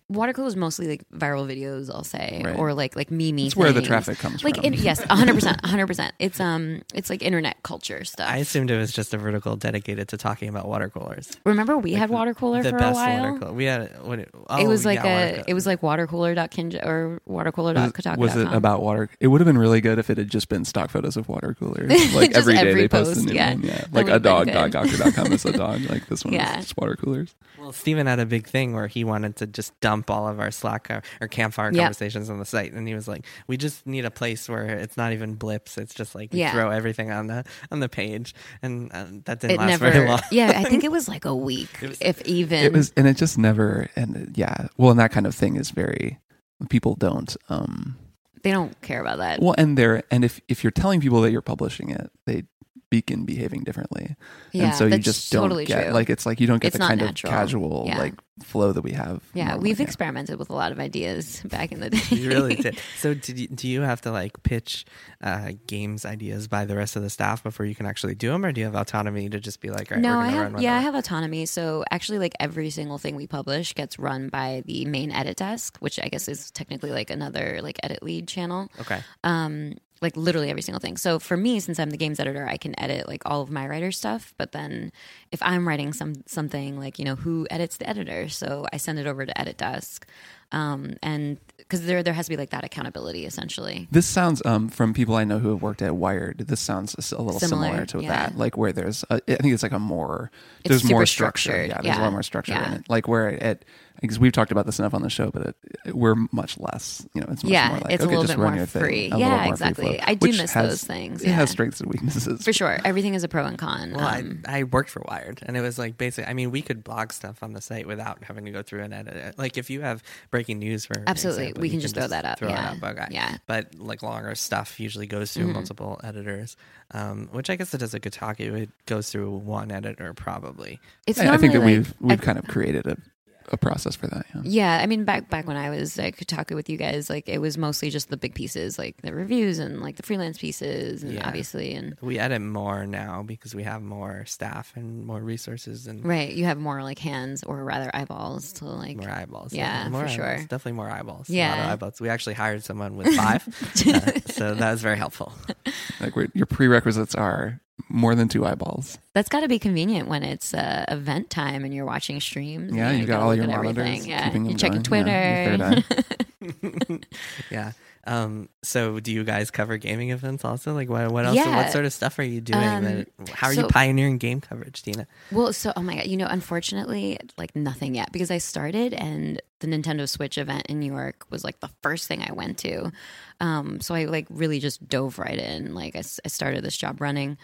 water cooler is mostly like viral videos, I'll say, Right. or like like meme. It's where the traffic comes like from. It, yes, one hundred percent, one hundred percent. It's um, it's like internet culture stuff. I assumed it was just a vertical dedicated to talking about water coolers. Remember we Like had water cooler the for a best while. water cooler. We had what? It, oh, it was like yeah, a, water it was like watercooler dot kinja or watercooler dot kotaku dot com. Was it about water? It would have been really good if it had just been stock photos of water coolers. Like Just every day every they post post, a new yeah. one. Yeah, That like a would've been dog good. dot gawker dot com is a dog. Like this one Yeah. is just water coolers. Well, Steven had a big thing where he wanted to just dump all of our Slack or, or campfire Yeah. conversations on the site, and he was like, "We just need a place where it's not even blips; it's just like we Yeah. throw everything on the on the page." And uh, that didn't It last never. very long. Yeah, I think it was like a week, was- if even. It was, and it just never. And yeah, well, and that kind of thing is very. People don't. um They don't care about that. Well, and they're and if if you're telling people that you're publishing it, they begin behaving differently. Yeah, and so you that's just don't totally get true. like it's like you don't get It's the not kind natural. of casual Yeah. like flow that we have. Yeah, normally. we've experimented with a lot of ideas back in the day. You really did. So, did you, do you have to like pitch uh, games ideas by the rest of the staff before you can actually do them, or do you have autonomy to just be like, all right, No, we're I going to have. run one? Yeah, I of have autonomy. So actually, like every single thing we publish gets run by the main edit desk, which I guess is technically like another like edit lead channel. Okay. Um, like literally every single thing. So for me, since I'm the games editor, I can edit like all of my writer stuff. But then if I'm writing some something like, you know, who edits the editor? So I send it over to edit desk. Um, and because there there has to be like that accountability essentially. This sounds um from people I know who have worked at Wired. This sounds a little similar, Similar, to yeah. that, like where there's a, I think it's like a more It's there's more super structure. structured, Yeah, there's a yeah. lot more structure Yeah. in it. Like where it because we've talked about this enough on the show, but it, it- we're much less. You know, it's much Yeah, more like it's a okay, little just bit run more your thing, free. a little Yeah, more free exactly. flow, I do which miss has- those things, It yeah. has strengths and weaknesses For sure. Everything is a pro and con. Well, Um, I, I worked for Wired, and it was like basically, I mean, we could blog stuff on the site without having to go through and edit it. Like if you have breaking news, for Absolutely. example, We you can just throw that up, Throw yeah. it up, okay. Yeah. But like longer stuff usually goes through Mhm. multiple editors, um, which I guess it does at Kotaku. It goes through one editor probably. it's I, I think that normally, we've like- we've I- kind of created a, a process for that. Yeah. Yeah, I mean, back back when I was at Kotaku with you guys, like it was mostly just the big pieces, like the reviews and like the freelance pieces, and Yeah. obviously, and We edit more now because we have more staff and more resources and right, you have more like hands or rather eyeballs to like. more eyeballs. Yeah, more for eyeballs. sure. Definitely more eyeballs. Yeah. A lot of eyeballs. We actually hired someone with five, uh, so that was very helpful. Like we're, your prerequisites are more than two eyeballs. That's got to be convenient when it's uh, event time and you're watching streams. Yeah, and you gotta got all look your at monitors, everything. Yeah, keeping you're them checking going. Twitter. Yeah, your third eye. Yeah. Um, so do you guys cover gaming events also? Like what, what else, Yeah. what sort of stuff are you doing? Um, that, how are so- you pioneering game coverage, Tina? Well, so oh my god, you know, unfortunately, like nothing yet because I started and the Nintendo Switch event in New York was like the first thing I went to. Um, so I like really just dove right in. Like I, s- I started this job running.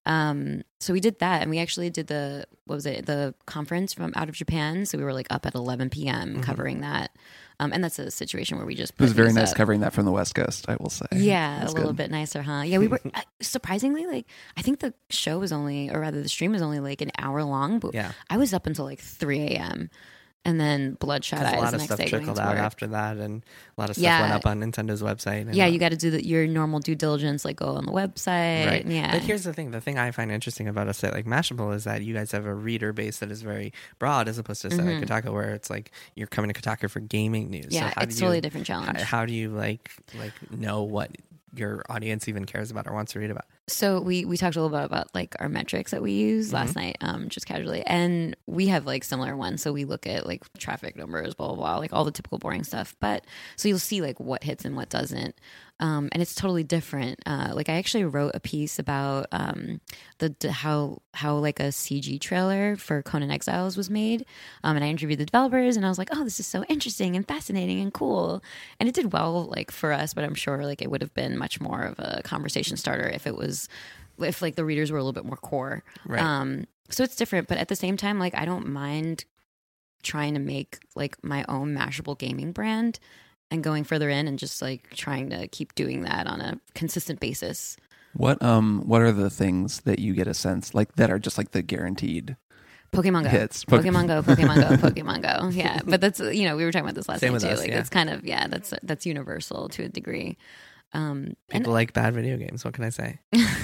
Um, so we did that, and we actually did the what was it the conference from out of Japan. So we were like up at eleven p.m. Mm-hmm. covering that. Um, and that's a situation where we just It was put very these nice up. covering that from the West Coast, I will say. Yeah, That's a little good. bit nicer, huh? Yeah, we were uh, surprisingly like I think the show was only, or rather, the stream was only like an hour long. But Yeah. I was up until like three a.m. and then bloodshot Because eyes a lot the of next stuff day going trickled to out work. after that, and a lot of stuff Yeah. went up on Nintendo's website. And Yeah, you got to do the, your normal due diligence, like go on the website. Right. Yeah. But here's the thing. The thing I find interesting about a site like Mashable is that you guys have a reader base that is very broad as opposed to a site like Kotaku where it's like you're coming to Kotaku for gaming news. Yeah, so how it's do totally you, a different challenge. How, how do you like like know what your audience even cares about or wants to read about? So we we talked a little bit about like our metrics that we use last night, um, just casually, and we have like similar ones. So we look at like traffic numbers, blah blah blah, like all the typical boring stuff. But so you'll see like what hits and what doesn't, um, and it's totally different. Uh, like I actually wrote a piece about um, the, the how how like a C G trailer for Conan Exiles was made, um, and I interviewed the developers, and I was like, oh, this is so interesting and fascinating and cool, and it did well like for us. But I'm sure like it would have been much more of a conversation starter if it was. If like the readers were a little bit more core. Right. Um, so it's different, but at the same time, like I don't mind trying to make like my own Mashable gaming brand and going further in and just like trying to keep doing that on a consistent basis. What um what are the things that you get a sense like that are just like the guaranteed Pokemon Go, hits? Poke- Pokemon Go, Pokemon Go, Pokemon Go. Yeah, but that's you know we were talking about this last Same night with too. us, like yeah. it's kind of yeah that's that's universal to a degree. Um, and People like bad video games. What can I say?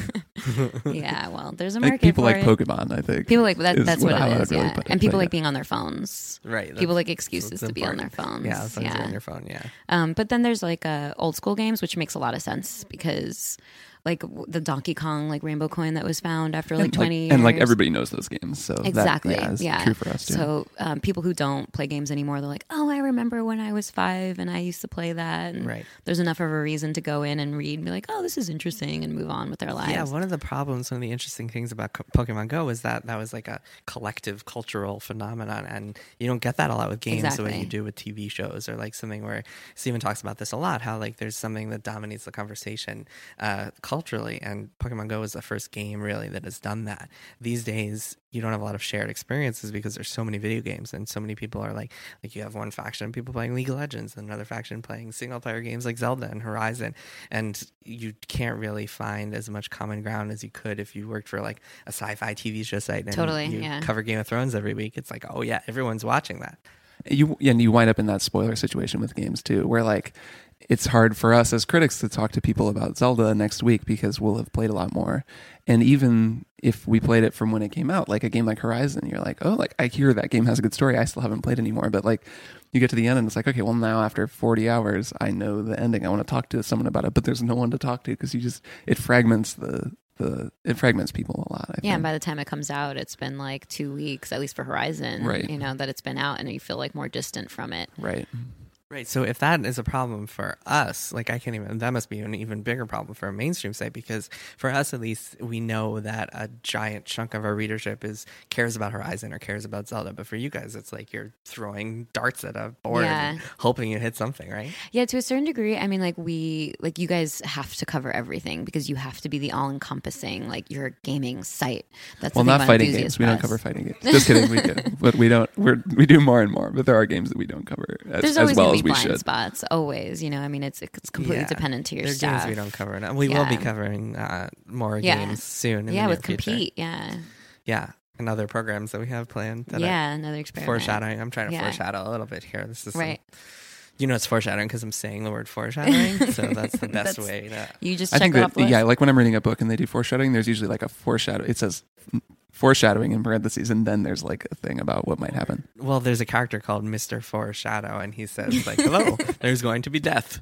Yeah, well, there's a Like market people for like it. Pokemon, I think. People like that. is That's what, how it I'd is. really Yeah, put it, and people but like yeah. being on their phones. Right. People that's- like excuses that's to be on their important. phones. Yeah, as long as you're Yeah. on your phone. Yeah. Um, but then there's like uh, old school games, which makes a lot of sense because like w- the Donkey Kong like rainbow coin that was found after like and, twenty like, years. and like everybody knows those games, so Exactly. That, yeah, is yeah. true for us too. So um, people who don't play games anymore, they're like, "Oh, I remember when I was five and I used to play that." And Right. there's enough of a reason to go in and read and be like, "Oh, this is interesting," and move on with their lives. Yeah, one of the problems, one of the interesting things about Co- Pokemon Go is that that was like a collective cultural phenomenon, and you don't get that a lot with games the way Exactly. you do with T V shows or like something where Steven talks about this a lot. How like there's something that dominates the conversation uh, culturally, and Pokemon Go is the first game really that has done that. These days, you don't have a lot of shared experiences because there's so many video games and so many people are like like you have one faction of people playing League of Legends and another faction playing single player games like Zelda and Horizon, and you can't really find as much common ground as you could if you worked for like a sci-fi T V show site and Totally, you yeah. cover Game of Thrones every week. It's like, oh yeah, everyone's watching that. you and you wind up in that spoiler situation with games too, where like it's hard for us as critics to talk to people about Zelda next week because we'll have played a lot more. And even if we played it from when it came out, like a game like Horizon, you're like, oh, like I hear that game has a good story. I still haven't played anymore. But like you get to the end and it's like, okay, well now after forty hours, I know the ending. I want to talk to someone about it, but there's no one to talk to because you just, it fragments the, the, it fragments people a lot. I Yeah, think. and by the time it comes out, it's been like two weeks, at least for Horizon, Right. you know, that it's been out and you feel like more distant from it. Right. Right. So if that is a problem for us, like I can't even, that must be an even bigger problem for a mainstream site, because for us, at least, we know that a giant chunk of our readership is cares about Horizon or cares about Zelda. But for you guys, it's like you're throwing darts at a board Yeah. and hoping you hit something, right? Yeah, to a certain degree. I mean, like we, like you guys have to cover everything because you have to be the all-encompassing, like your gaming site. That's Well, the thing not about fighting enthusiasts games. We for don't us. cover fighting games. Just kidding, we do, but we don't. We're we do more and more. But there are games that we don't cover as, There's as always well gonna as be we blind should. spots. Always, you know. I mean, it's it's completely Yeah. dependent to your There are staff. games we don't cover. And we will be Yeah. covering uh, more Yeah. games soon. In yeah, the with near future. compete. Yeah, Yeah. And other programs that we have planned. That yeah, are another experiment. foreshadowing. I'm trying to Yeah. foreshadow a little bit here. This is some- Right. you know, it's foreshadowing because I'm saying the word foreshadowing. So that's the best That's- way to. You just I check think it that off the list. yeah, like when I'm reading a book and they do foreshadowing, there's usually like a foreshadow. It says foreshadowing in parentheses, and then there's like a thing about what might happen. Well, there's a character called Mister Foreshadow, and he says like, "Hello, there's going to be death."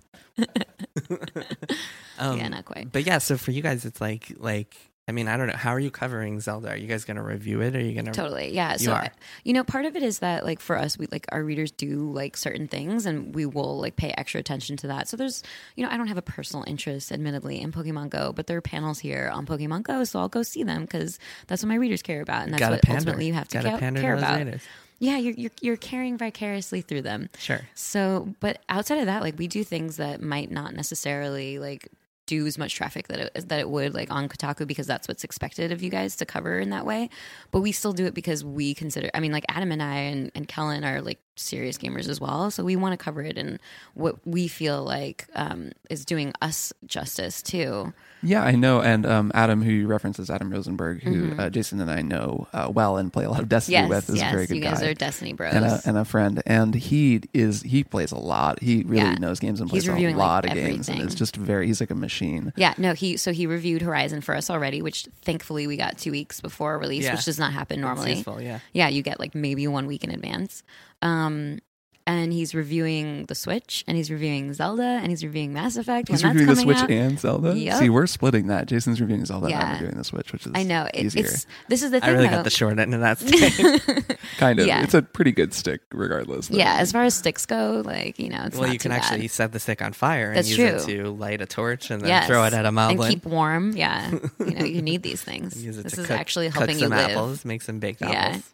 um, Yeah, not quite. But yeah, so for you guys, it's like like I mean, I don't know. How are you covering Zelda? Are you guys going to review it? Or are you going to Totally. Yeah. You So, are. I- you know, part of it is that like for us, we like our readers do like certain things and we will like pay extra attention to that. So there's, you know, I don't have a personal interest admittedly in Pokemon Go, but there are panels here on Pokemon Go. So I'll go see them because that's what my readers care about. And that's Gotta what pander. ultimately you have to Gotta ca- pander to care those about. readers. Yeah. You're, you're, you're carrying vicariously through them. Sure. So, but outside of that, like we do things that might not necessarily like do as much traffic that it, that it would like on Kotaku because that's what's expected of you guys to cover in that way. But we still do it because we consider, I mean, like Adam and I and, and Kellen are like serious gamers as well. So we want to cover it in what we feel like um, is doing us justice too. Yeah, I know. And um, Adam, who you reference, is Adam Rosenberg, who Mhm. uh, Jason and I know uh, well and play a lot of Destiny Yes, with. Is yes, a very good you guys guy. are Destiny bros. and a, and a friend, and he is he plays a lot. He really Yeah. knows games and He's plays a reviewing, lot like, of games, and everything. it's just very. He's like a machine. Yeah, no, he so he reviewed Horizon for us already, which thankfully we got two weeks before release, Yeah. which does not happen normally. It's useful, yeah. Yeah, you get like maybe one week in advance. Um, and he's reviewing the Switch, and he's reviewing Zelda, and he's reviewing Mass Effect. He's when reviewing the that's coming Switch out. and Zelda. Yep. See, we're splitting that. Jason's reviewing Zelda, and Yeah. I'm reviewing the Switch, which is I know it, easier. it's this is the thing. I really though. got the short end of that stick. kind of. yeah. It's a pretty good stick, regardless. though. Yeah, as far as sticks go, like you know, it's well, not you can too actually bad. set the stick on fire and That's use true. it to light a torch and then Yes. throw it at a and moblin. keep warm. Yeah, you know, you need these things. Use it This to is cook, actually cook helping you some live. apples, make some baked Yeah. apples.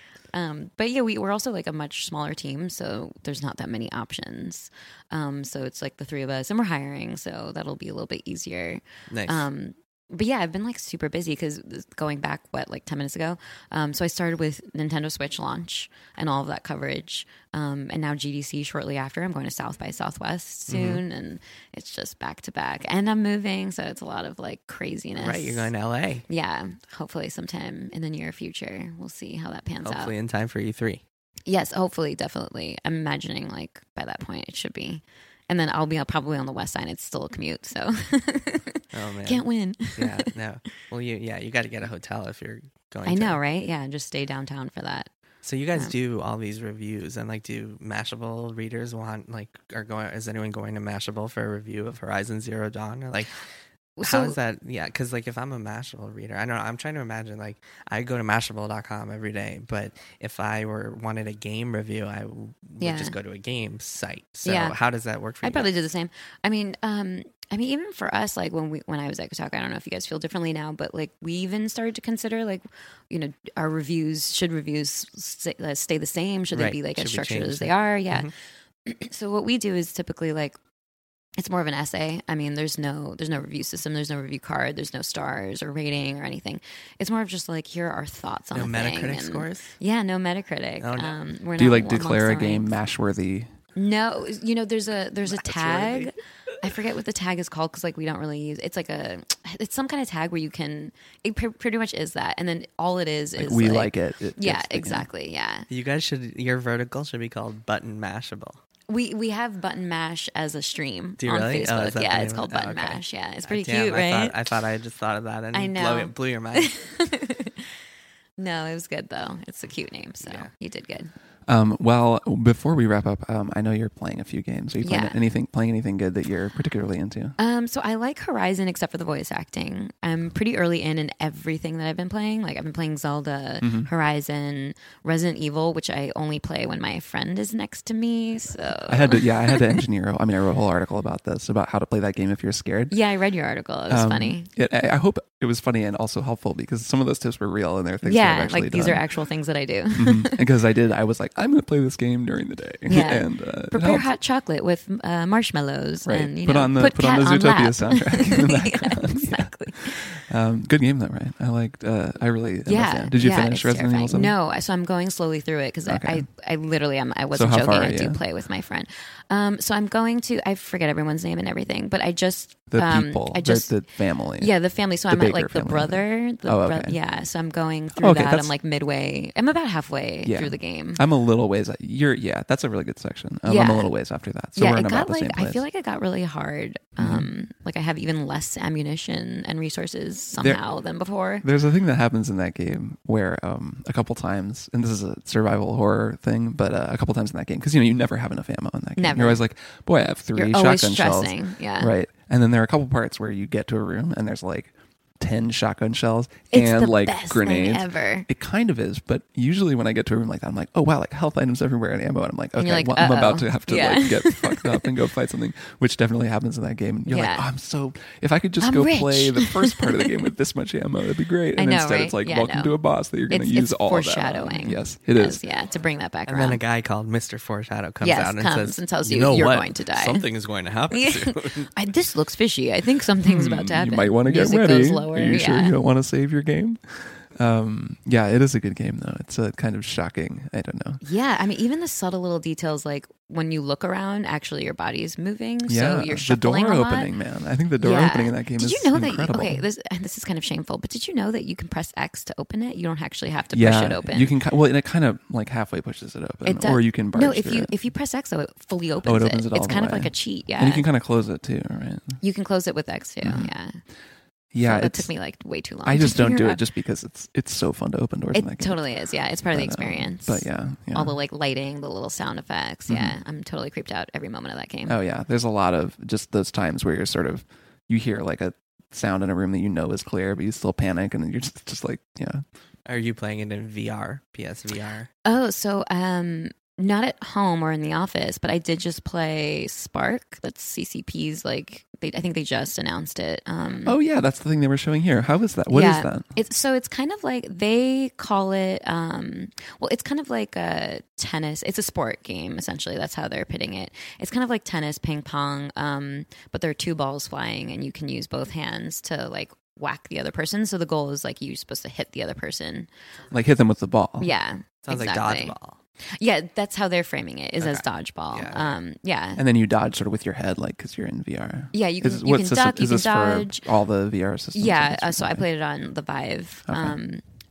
Um, but yeah, we, we're also like a much smaller team, so there's not that many options. Um, so it's like the three of us, and we're hiring, so that'll be a little bit easier. Nice. Um, but yeah, I've been like super busy because going back, what, like ten minutes ago? Um, so I started with Nintendo Switch launch and all of that coverage. Um, and now G D C shortly after. I'm going to South by Southwest soon, and it's just back to back. And I'm moving, so it's a lot of like craziness. Right, you're going to L A. Yeah, hopefully sometime in the near future. We'll see how that pans out. Hopefully in time for E three. Yes, hopefully, definitely. I'm imagining like by that point it should be, and then I'll be probably on the west side. It's still a commute, so Oh man, Can't win. yeah, no. Well, you yeah, you got to get a hotel if you're going. I to. know, right? Yeah, just stay downtown for that. So you guys Yeah. do all these reviews, and like, do Mashable readers want like are going? Is anyone going to Mashable for a review of Horizon Zero Dawn, or like? So- How is that? Yeah, because like if I'm a Mashable reader, I don't know. I'm trying to imagine like I go to Mashable dot com every day, but if I were wanted a game review, I w- would Yeah. just go to a game site. So Yeah. how does that work for you? I'd probably guys? do the same. I mean, um, I mean, even for us, like when we when I was at Kotaku, I don't know if you guys feel differently now, but like we even started to consider like, you know, our reviews should reviews stay, uh, stay the same? Should Right. they be like Should as we structured change as they that? are? Yeah. Mhm. So what we do is typically like. It's more of an essay. I mean, there's no there's no review system, there's no review card, there's no stars or rating or anything. It's more of just like here are our thoughts on No a Metacritic thing. and- scores? Yeah, no Metacritic. Oh, no. Um, we're Do you not like amongst declare a the game ranks. Mashworthy? No, you know, there's a there's a tag. I forget what the tag is called because like we don't really use. It's like a it's some kind of tag where you can. It pr- pretty much is that, and then all it is Like, is we like, like it. It Yeah, gets the game. exactly. Yeah, You guys should. Your vertical should be called Button Mashable. we we have Button Mash as a stream Do you on really? Oh, Facebook. is that the yeah, name it's of called it? Button Oh, okay. Mash. Yeah, it's Ah, pretty damn, cute, I right? Thought, I thought I just thought of that and I Blow, know. it blew your mind. No, it was good though. It's a cute name, so Yeah. you did good. Um, well, before we wrap up, um, I know you're playing a few games. Are you playing Yeah. anything playing anything good that you're particularly into? Um, so I like Horizon except for the voice acting. I'm pretty early in in everything that I've been playing. Like I've been playing Zelda, Mm-hmm. Horizon, Resident Evil, which I only play when my friend is next to me. So I had to, yeah, I had to engineer. I mean, I wrote a whole article about this, about how to play that game if you're scared. yeah, I read your article. It was Um, funny. It, I I hope it was funny and also helpful because some of those tips were real and they're things that I've Yeah, actually like these done. are actual things that I do. Mhm. Because I did, I was like, I'm going to play this game during the day. Yeah. and uh, it Prepare helped. hot chocolate with uh, marshmallows Right. and you put know on the put, put on cat the Zootopia lap. soundtrack in the Yeah, background. exactly. Um, good game though, right? I liked. Uh, I really. am a Yeah. fan. Did you yeah, finish it's Resident Evil terrifying. seven? No, so I'm going slowly through it because Okay. I, I, I literally am. I wasn't how joking. far I are do you? play with my friend. Um, so I'm going to. I forget everyone's name and everything, but I just The um, people, I just the, the family. yeah, the family. So The I'm at Baker like the family. brother. The Oh, bro- okay. yeah. So I'm going through Okay, that. that's- I'm like midway. I'm about halfway Yeah. through the game. I'm a little ways. You're yeah. That's a really good section. Um, I'm Yeah. a little ways after that, so yeah, we're in it about got the like same place. I feel like it got really hard. Mm-hmm. Um, like I have even less ammunition and resources somehow than before. There's a thing that happens in that game where um, a couple times, and this is a survival horror thing, but uh, a couple times in that game, because you know you never have enough ammo in that game. Never. You're always like, boy, I have three You're always shotgun shells. stressing. Yeah. Right. And then there are a couple parts where you get to a room and there's like ten shotgun shells It's and the like best grenades. thing ever. It kind of is, but usually when I get to a room like that, I'm like, oh wow, like health items everywhere and ammo, and I'm like, And okay, you're like, well, I'm uh-oh. about to have to Yeah. like get fucked up and go fight something, which definitely happens in that game. And you're like, Yeah. oh, I'm so if I could just I'm go rich. play the first part of the game with this much ammo, that'd be great. I And know, instead, right? it's like, Yeah, welcome no. to a boss that you're going to It's, use it's all foreshadowing. of that. Yes, it is. As- Yeah, to bring that back And around. then a guy called Mister Foreshadow comes Yes, out and comes says, and tells you know you're what? going to die." Something is going to happen Yeah. soon. I, this looks fishy. I think something's about to happen. Hmm, You might want to get Music ready. Goes lower. Are you yeah. sure you don't want to save your game? Um, yeah, it is a good game though. It's a kind of shocking. I don't know. Yeah, I mean, even the subtle little details, like when you look around, actually your body's moving, Yeah, so you're the door shuffling a lot. opening, man. I think the door Yeah. opening in that game did is you know incredible. that? Okay, this and this is kind of shameful, but did you know that you can press X to open it? You don't actually have to yeah, push it open. you can. ki- Well, and it kind of like halfway pushes it open, It does- or you can barge no, if through you it. if you press X, though, it fully opens Oh, it opens it all It's the kind of way. like a cheat. Yeah, and you can kind of close it too, right? You can close it with X too. Yeah, Yeah, so that it's, took me like way too long. I to just don't figure do it out. just because it's it's so fun to open doors in that It game. totally is. Yeah, it's part of the But, uh, experience. But yeah, yeah. all the like lighting, the little sound effects. Yeah, I'm totally creeped out every moment of that game. Oh yeah, there's a lot of just those times where you're sort of you hear like a sound in a room that you know is clear, but you still panic, and then you're just just like yeah. Are you playing it in V R, P S V R? Oh, so um, not at home or in the office, but I did just play Spark. That's C C P's. Like, they, I think they just announced it. Um, Oh yeah, that's the thing they were showing here. How is that? What is yeah. that? It's so it's kind of like they call it. Um, well, it's kind of like a tennis. It's a sport game essentially. That's how they're pitting it. It's kind of like tennis, ping pong. Um, but there are two balls flying, and you can use both hands to like whack the other person. So the goal is like you're supposed to hit the other person. Like hit them with the ball. Yeah, Sounds exactly. like dodgeball. Yeah, that's how they're framing it, is as Okay. dodgeball. Yeah. Um, yeah. And then you dodge sort of with your head, like because you're in V R. Yeah, you can, Is, you what can system, duck, you is can this dodge. for all the V R systems? Yeah, that uh, it's so I okay. played it on the Vive. Okay. Um,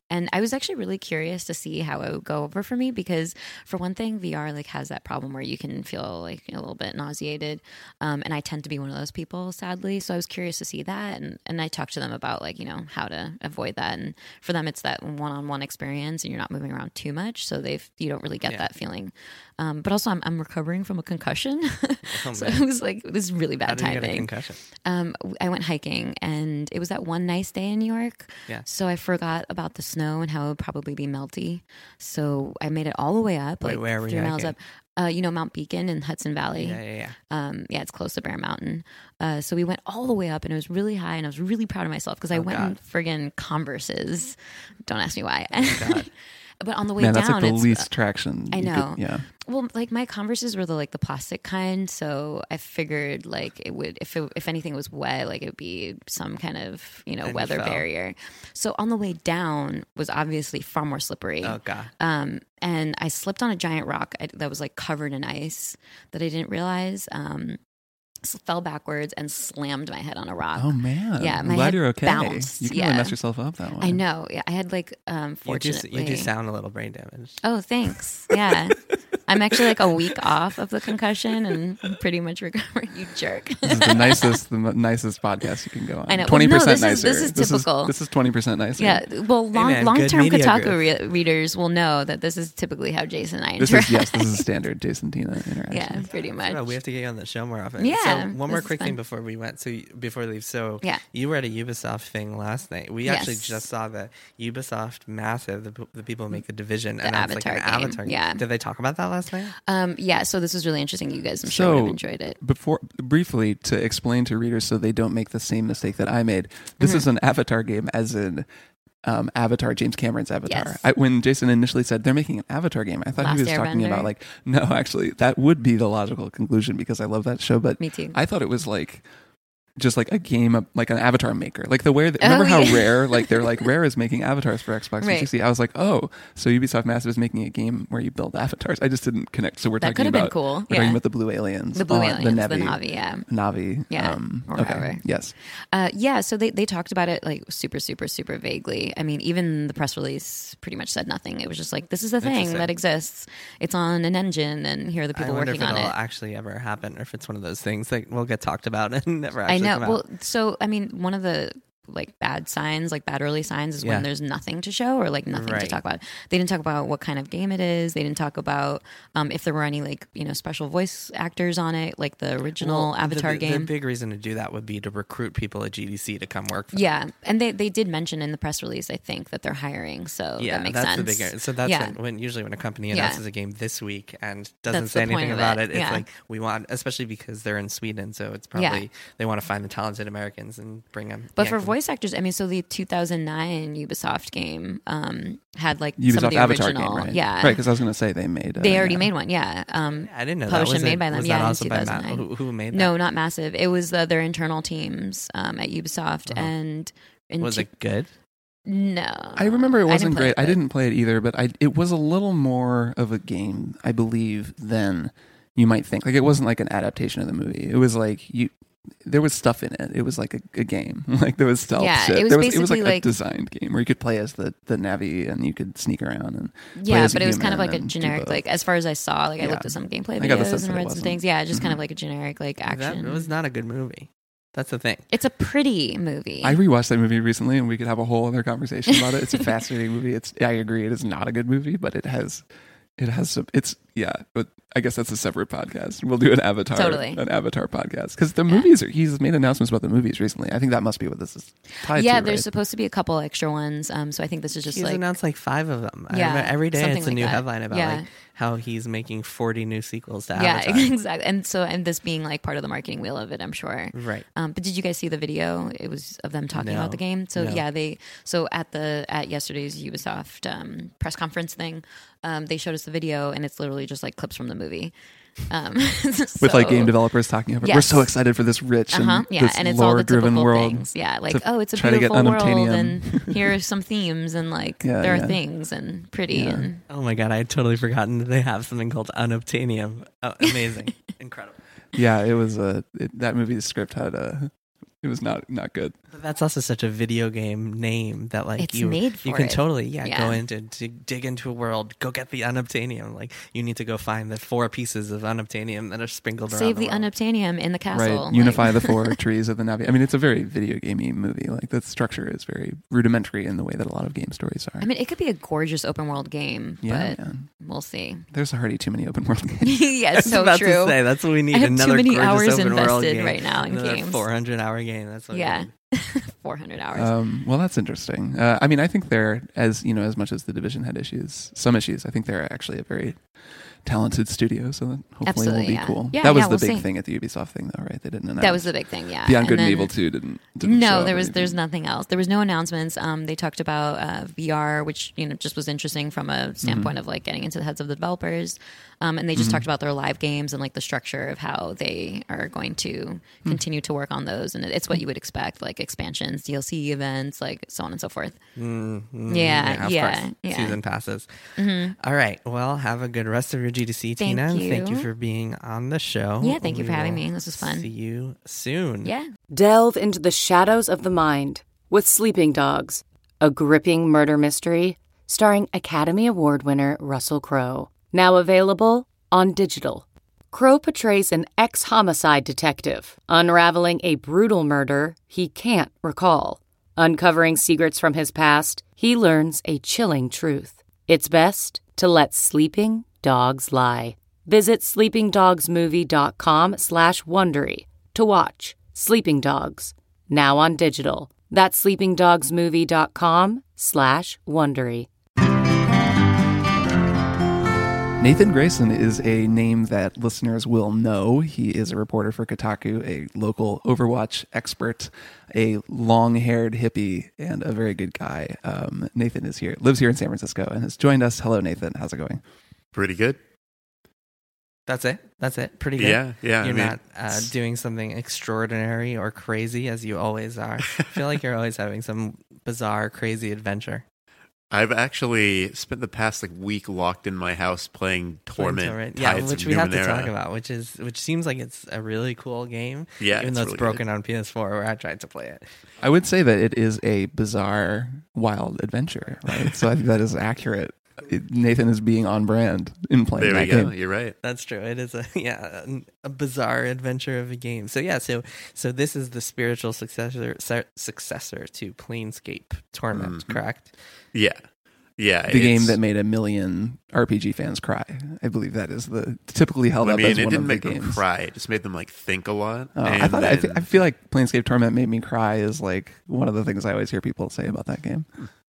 and I was actually really curious to see how it would go over for me because, for one thing, V R like has that problem where you can feel like a little bit nauseated, um, and I tend to be one of those people, sadly. So I was curious to see that, and and I talked to them about like you know how to avoid that. And for them, it's that one-on-one experience, and you're not moving around too much, so they've you don't really get Yeah. that feeling. Um, but also, I'm I'm recovering from a concussion, Oh, so man. it was like this is really How bad did you get a timing. concussion? Um, I went hiking, and it was that one nice day in New York. Yeah. So I forgot about the snow and how it would probably be melty. So I made it all the way up, Wait, like where were three you miles hiking? up. Uh, you know Mount Beacon in Hudson Valley. Yeah, yeah, yeah. Um, yeah, it's close to Bear Mountain. Uh, so we went all the way up, and it was really high, and I was really proud of myself because I Oh, went God. in friggin' Converses. Don't ask me why. God. But on the way Man, down, that's like the it's, least traction. I you could- know. yeah. Well, like my Converses were the like the plastic kind, so I figured like it would if it, if anything was wet, like it would be some kind of you know And you weather fell. barrier. So on the way down was obviously far more slippery. Oh God. Um, and I slipped on a giant rock I, that was like covered in ice that I didn't realize. Um, s- fell backwards and slammed my head on a rock. Oh man. Yeah, I'm my glad head you're okay. bounced. You can Yeah. really mess yourself up that way. I know. Yeah, I had like um, You do, fortunately. you do sound a little brain damaged. Oh, thanks. Yeah. I'm actually like a week off of the concussion and I'm pretty much recovering. You jerk. This is the nicest, the mo- nicest podcast you can go on. I know. Well, Twenty no, percent this is- nicer. this is typical. This is twenty percent nicer. Yeah. Well, long man, long good term media Kotaku growth. re- readers will know that this is typically how Jason and I This interact. is yes. This is a standard Jason Tina interaction. Yeah, pretty much. Oh, we have to get you on the show more often. Yeah, So one more this is quick thing fun. before we went. So you- before we leave, so Yeah. you were at a Ubisoft thing last night. We actually Yes. just saw the Ubisoft Massive, the, p- the people who make the Division, The and that's like an Avatar game, Avatar. game. yeah. Did they talk about that last night? Um, yeah. So this was really interesting. You guys, I'm sure, would So have enjoyed it. before, briefly to explain to readers so they don't make the same mistake that I made. This Mm-hmm. is an Avatar game, as in um, Avatar, James Cameron's Avatar. Yes. I, when Jason initially said they're making an Avatar game, I thought Last he was talking Airbender? about like no, actually, that would be the logical conclusion because I love that show. But Me too. I thought it was like just like a game, of, like an Avatar maker, like the way. That, Oh, remember how yeah. Rare, like they're like Rare is making avatars for Xbox three Right. sixty. I was like, oh, so Ubisoft Massive is making a game where you build avatars. I just didn't connect. So we're That talking could have been about cool. We're Yeah. talking about the blue aliens, The blue on aliens, the the Navi, Navi, yeah. Navi. Yeah, Um, or okay. however. Yes. Uh, yeah, so they, they talked about it like super, super, super vaguely. I mean, even the press release pretty much said nothing. It was just like, this is a thing Interesting. that exists. It's on an engine, and here are the people I wonder working if on it'll it. actually ever happen, or if it's one of those things that will get talked about and never I actually know. come out. Well, so I mean, one of the like bad signs, like bad early signs, is Yeah. when there's nothing to show or like nothing to Right. talk about. They didn't talk about what kind of game it is. They didn't talk about um, if there were any like you know special voice actors on it, like the original Well, Avatar the, game. The big reason to do that would be to recruit people at G D C to come work for them. Yeah, and they, they did mention in the press release, I think, that they're hiring. So Yeah, that makes that's sense. the bigger. So that's yeah. when, when usually when a company Yeah. announces a game this week and doesn't That's say the point anything of about it, it, it's yeah. like we want, especially because they're in Sweden, so it's Yeah. probably they want to find the talented Americans and bring them. But for voice actors, I mean, so the two thousand nine Ubisoft game um, had like some of Ubisoft the Avatar original, game, right? yeah, Right, because I was going to say they made. Uh, they already yeah. made one, yeah. Um, I didn't know published that was and made it- by them, was yeah, that in also by Matt? two thousand nine. Who, who made that? No, not Massive. It was uh, their internal teams um, at Ubisoft, Uh-huh. and in Was two- it good? No, I remember it I wasn't didn't play great. it, I but- didn't play it either, but I it was a little more of a game, I believe, than you might think. Like it wasn't like an adaptation of the movie. It was like you. There was stuff in it. It was like a, a game. Like there was stealth Yeah, shit. it was there was, it was like, basically a like- designed game where you could play as the, the Navi and you could sneak around and play Yeah, as a but it was kind of human like a and do generic, both. like as far as I saw, like I Yeah. looked at some gameplay I got the videos sense and that it read some wasn't. things. Yeah, just kind Mhm. of like a generic like That action. it was not a good movie. That's the thing. It's a pretty movie. I rewatched that movie recently, and we could have a whole other conversation about it. It's a fascinating movie. It's I agree, it is not a good movie, but it has it has some. It's yeah, but I guess that's a separate podcast. We'll do an Avatar, Totally. an Avatar podcast because the Yeah. movies are. He's made announcements about the movies recently. I think that must be what this is tied yeah, to. there's right? supposed to be a couple extra ones. Um, so I think this is just He's like announced like five of them. I Yeah, remember every day something it's a like new that. headline about Yeah. like how he's making forty new sequels to yeah, Avatar. exactly. And so and this being like part of the marketing wheel of it, I'm sure. Right. Um, but did you guys see the video? It was of them talking No. about the game. So No. yeah, they so at the at yesterday's Ubisoft um, press conference thing, um, they showed us the video, and it's literally just like clips from the movie. Um, with like game developers talking about. We're Yes. so excited for this rich Uh huh. and Yeah, this and it's all the lore-driven typical world. things. Yeah, like to oh, it's a try to get beautiful world, unobtainium. and here are some themes, and like Yeah, there yeah. are things, and pretty, Yeah. and Oh my god, I had totally forgotten that they have something called unobtainium. Oh, amazing, incredible. Yeah, it was a it, that movie's script had a. It was not not good. But that's also such a video game name that like It's you made for you can it. totally yeah, Yeah. go into to dig into a world, go get the unobtainium. Like you need to go find the four pieces of unobtainium that are sprinkled around Save the the world. unobtainium in the castle. Right, like- unify the four trees of the Navi. I mean, it's a very video gamey movie. Like the structure is very rudimentary in the way that a lot of game stories are. I mean, it could be a gorgeous open world game, yeah, but man. we'll see. There's already too many open world games. Yeah, I was so about true. to say that's what we need. I have too Another many gorgeous hours open world invested game. right now in Another games. four hundred hour game. That's what Yeah. we need. four hundred hours. Um, well, that's interesting. Uh, I mean, I think they're as you know, as much as the Division had issues, some issues. I think they're actually a very talented studio, so that hopefully Absolutely, will be yeah. cool. Yeah, that was yeah, the we'll big see. thing at the Ubisoft thing, though, right? They didn't announce. That was the big thing, yeah. Beyond And Good and then- Evil two didn't. didn't show No, up there or was. There's anything. nothing else. There was no announcements. Um, they talked about uh, V R, which you know just was interesting from a standpoint of like getting into the heads of the developers. Um, and they just talked about their live games and like the structure of how they are going to continue to work on those. And it- it's what you would expect, like expansions, D L C events, like so on and so forth. Mm, mm, Yeah, of yeah, course. yeah. Season passes. All right. Well, have a good rest of your G D C, Thank Tina. and Thank you you. for being on the show. Yeah, thank you We for having will me. This was fun. See you soon. Yeah. Delve into the shadows of the mind with Sleeping Dogs, a gripping murder mystery starring Academy Award winner Russell Crowe. Now available on digital. Crowe portrays an ex-homicide detective unraveling a brutal murder he can't recall. Uncovering secrets from his past, he learns a chilling truth. It's best to let sleeping dogs lie. Visit sleepingdogsmovie.com slash Wondery to watch Sleeping Dogs, now on digital. That's sleepingdogsmovie.com slash Wondery. Nathan Grayson is a name that listeners will know. He is a reporter for Kotaku, a local Overwatch expert, a long-haired hippie, and a very good guy. Um, Nathan is here, lives here in San Francisco, and has joined us. Hello, Nathan. How's it going? Pretty good. That's it. That's it. Pretty good. Yeah, yeah. You're I mean, not uh, doing something extraordinary or crazy as you always are. I feel like you're always having some bizarre, crazy adventure. I've actually spent the past like week locked in my house playing Torment. Torment. Yeah, Tides which of we have to Numenera. talk about, which is which seems like it's a really cool game. Yeah, even it's though it's really broken on P S four, where I tried to play it. I would say that it is a bizarre, wild adventure, right? So I think that is accurate. It, Nathan is being on brand in playing There we that go. game. You're right. That's true. It is a yeah a, a bizarre adventure of a game. So yeah, so so this is the spiritual successor su- successor to Planescape Torment, Mhm. correct? Yeah. Yeah. The game it's- that made a million R P G fans cry. I believe that is the typically held I up mean, as it one didn't of the make them games. cry. It just made them like think a lot. Oh, I And thought I, fe- then- I feel like Planescape Torment made me cry is like one of the things I always hear people say about that game.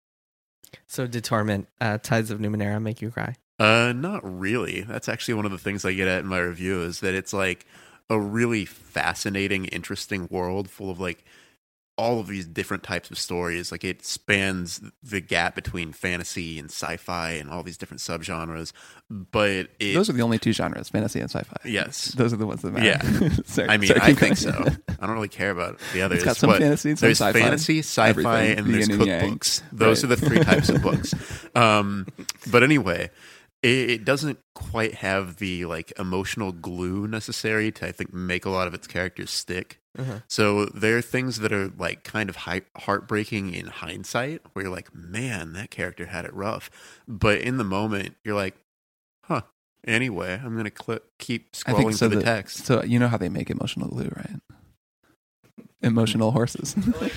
So did Torment uh, Tides of Numenera make you cry? Uh, not really. That's actually one of the things I get at in my review is that it's like a really fascinating, interesting world full of like all of these different types of stories. Like it spans the gap between fantasy and sci-fi and all these different subgenres. But it, Those are the only two genres, fantasy and sci-fi. Yes. Those are the ones that matter. Yeah. Sorry, I mean, sorry, I keep think going. so. I don't really care about the others. It's got some But fantasy and some there's sci-fi. fantasy, sci-fi, Everything, and there's yin and yang. cookbooks. Those Right. are the three types of books. Um, but anyway, it, it doesn't quite have the like emotional glue necessary to, I think, make a lot of its characters stick. Uh-huh. So there are things that are like kind of hi- heartbreaking in hindsight, where you're like, man, that character had it rough. But in the moment, you're like, huh. Anyway, I'm gonna cl- keep I think scrolling so through the the- text. So you know how they make emotional glue, right? Emotional horses.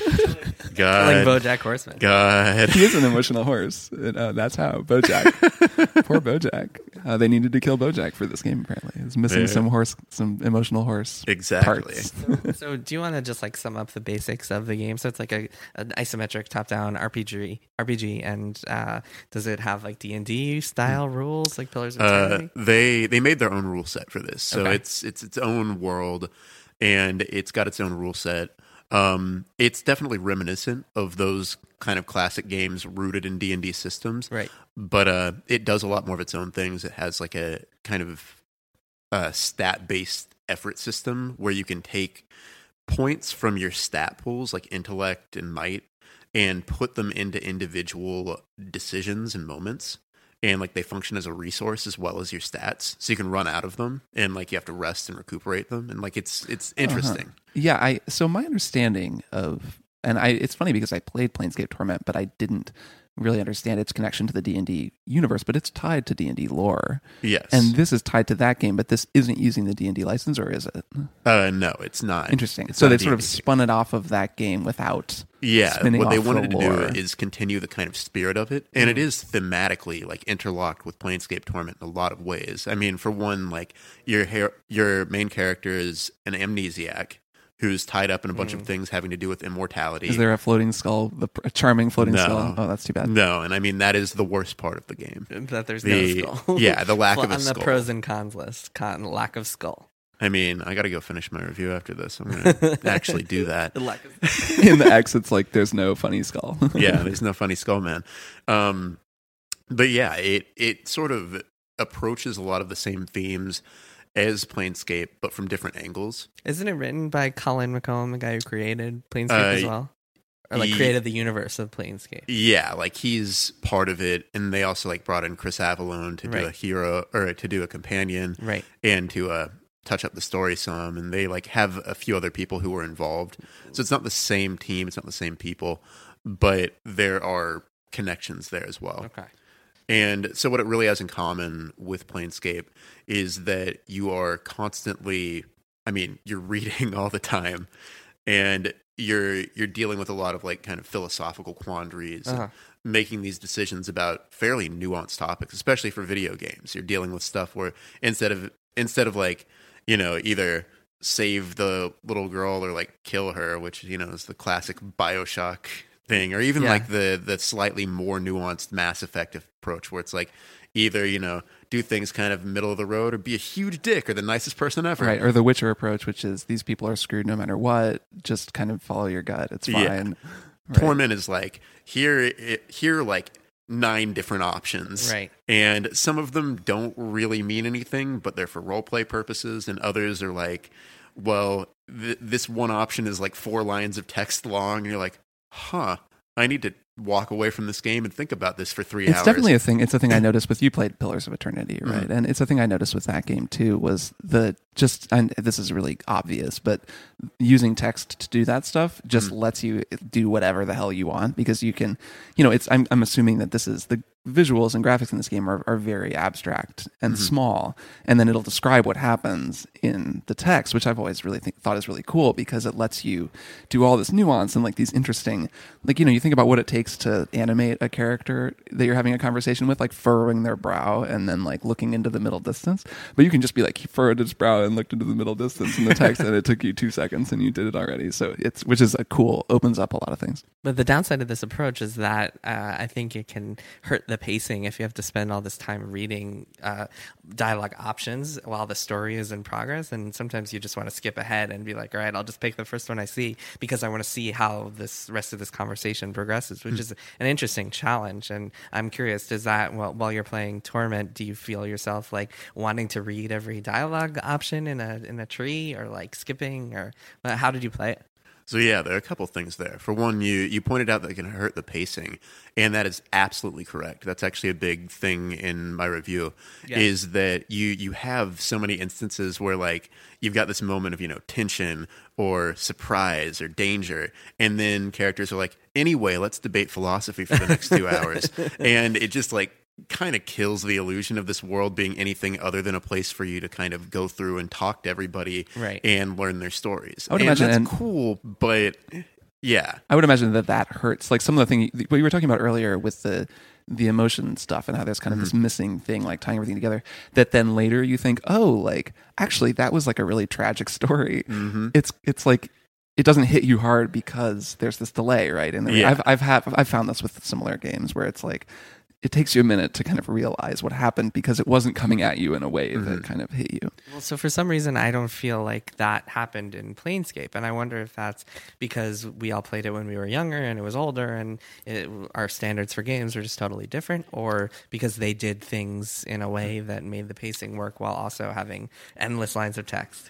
God, Like BoJack Horseman. God. He is an emotional horse. And, uh, that's how BoJack. Poor BoJack. Uh, they needed to kill BoJack for this game. Apparently, it was missing Yeah. some horse, some emotional horse Exactly. parts. So do you want to just like sum up the basics of the game? So it's like a an isometric top-down R P G, R P G, and uh, does it have like D and D style rules, like Pillars of Uh, Eternity? they they made their own rule set for this, so Okay. it's it's its own world, and it's got its own rule set. Um, it's definitely reminiscent of those kind of classic games rooted in D and D systems, Right. but uh, it does a lot more of its own things. It has like a kind of uh, stat-based effort system where you can take points from your stat pools, like intellect and might, and put them into individual decisions and moments. and like they function as a resource as well as your stats, so you can run out of them and like you have to rest and recuperate them, and like it's it's interesting. Uh-huh. Yeah, I so my understanding of, and I it's funny because I played Planescape Torment, but I didn't really understand its connection to the D and D universe, but it's tied to D and D lore. Yes. And this is tied to that game, but this isn't using the D and D license, or is it? Uh, no, it's not. Interesting. It's so not they a sort of D and D spun it off of that game without Yeah, spinning what they off wanted the to lore. do is continue the kind of spirit of it, and it is thematically like interlocked with Planescape Torment in a lot of ways. I mean, for one, like your hair, your main character is an amnesiac who's tied up in a bunch Mm. of things having to do with immortality. Is there a floating skull, the a charming floating No. skull? Oh, that's too bad. No, and I mean that is the worst part of the game. That there's The- no skull. yeah, the lack Well, of a on skull. the pros and cons list, con lack of skull. I mean, I got to go finish my review after this. I'm going to actually do that. The lack of In the X, it's like there's no funny skull. Yeah, there's no funny skull man. Um, but yeah, it it sort of approaches a lot of the same themes as Planescape, but from different angles. Isn't it written by Colin McComb, the guy who created Planescape Uh, as well? Or like he- created the universe of Planescape? Yeah, like he's part of it, and they also like brought in Chris Avallone to do Right. a hero or to do a companion, Right. and to uh, touch up the story some. And they like have a few other people who were involved, so it's not the same team, it's not the same people, but there are connections there as well. Okay. And so what it really has in common with Planescape is that you are constantly, I mean, you're reading all the time, and you're you're dealing with a lot of like kind of philosophical quandaries, and Uh-huh. making these decisions about fairly nuanced topics, especially for video games. You're dealing with stuff where instead of instead of like, you know, either save the little girl or like kill her, which, you know, is the classic BioShock thing, or even Yeah. like the the slightly more nuanced Mass Effect approach where it's like either, you know, do things kind of middle of the road or be a huge dick or the nicest person ever. Right, or the Witcher approach, which is these people are screwed no matter what. Just kind of follow your gut. It's Yeah. fine. Right. Torment is like here here are like nine different options. Right. And some of them don't really mean anything, but they're for role play purposes, and others are like, well, th- this one option is like four lines of text long, and you're like, huh, I need to walk away from this game and think about this for three It's hours. definitely a thing. It's a thing I noticed with you played Pillars of Eternity, right? Mhm. And it's a thing I noticed with that game too. Was the just and this is really obvious, but using text to do that stuff just Mhm. lets you do whatever the hell you want because you can, you know, it's. I'm I'm assuming that this is the visuals and graphics in this game are, are very abstract and Mhm. small, and then it'll describe what happens in the text, which I've always really think, thought is really cool because it lets you do all this nuance and like these interesting, like, you know, you think about what it takes to animate a character that you're having a conversation with, like furrowing their brow and then like looking into the middle distance, but you can just be like, he furrowed his brow and looked into the middle distance in the text and it took you two seconds and you did it already. So it's, which is a cool, opens up a lot of things. But the downside of this approach is that uh, I think it can hurt the pacing if you have to spend all this time reading uh, dialogue options while the story is in progress. And sometimes you just want to skip ahead and be like, all right, I'll just pick the first one I see because I want to see how this rest of this conversation progresses, which is an interesting challenge. And I'm curious, does that, well, while you're playing Torment, do you feel yourself like wanting to read every dialogue option in a in a tree or like skipping, or uh, how did you play it? So yeah, there are a couple things there. For one, you you pointed out that it can hurt the pacing, and that is absolutely correct. That's actually a big thing in my review, Yeah. is that you you have so many instances where like you've got this moment of, you know, tension or surprise or danger, and then characters are like, anyway, let's debate philosophy for the next two hours, and it just like kind of kills the illusion of this world being anything other than a place for you to kind of go through and talk to everybody Right. and learn their stories. I would and imagine- that's and- cool, but yeah. I would imagine that that hurts. Like some of the thing what you were talking about earlier with the the emotion stuff and how there's kind of Mm-hmm. this missing thing, like tying everything together. That then later you think, oh, like actually that was like a really tragic story. Mm-hmm. It's it's like it doesn't hit you hard because there's this delay, right? And Yeah. I've I've had I've found this with similar games where it's like it takes you a minute to kind of realize what happened because it wasn't coming at you in a way Mm-hmm. that kind of hit you. Well, so for some reason, I don't feel like that happened in Planescape, and I wonder if that's because we all played it when we were younger and it was older, and it, our standards for games were just totally different, or because they did things in a way that made the pacing work while also having endless lines of text.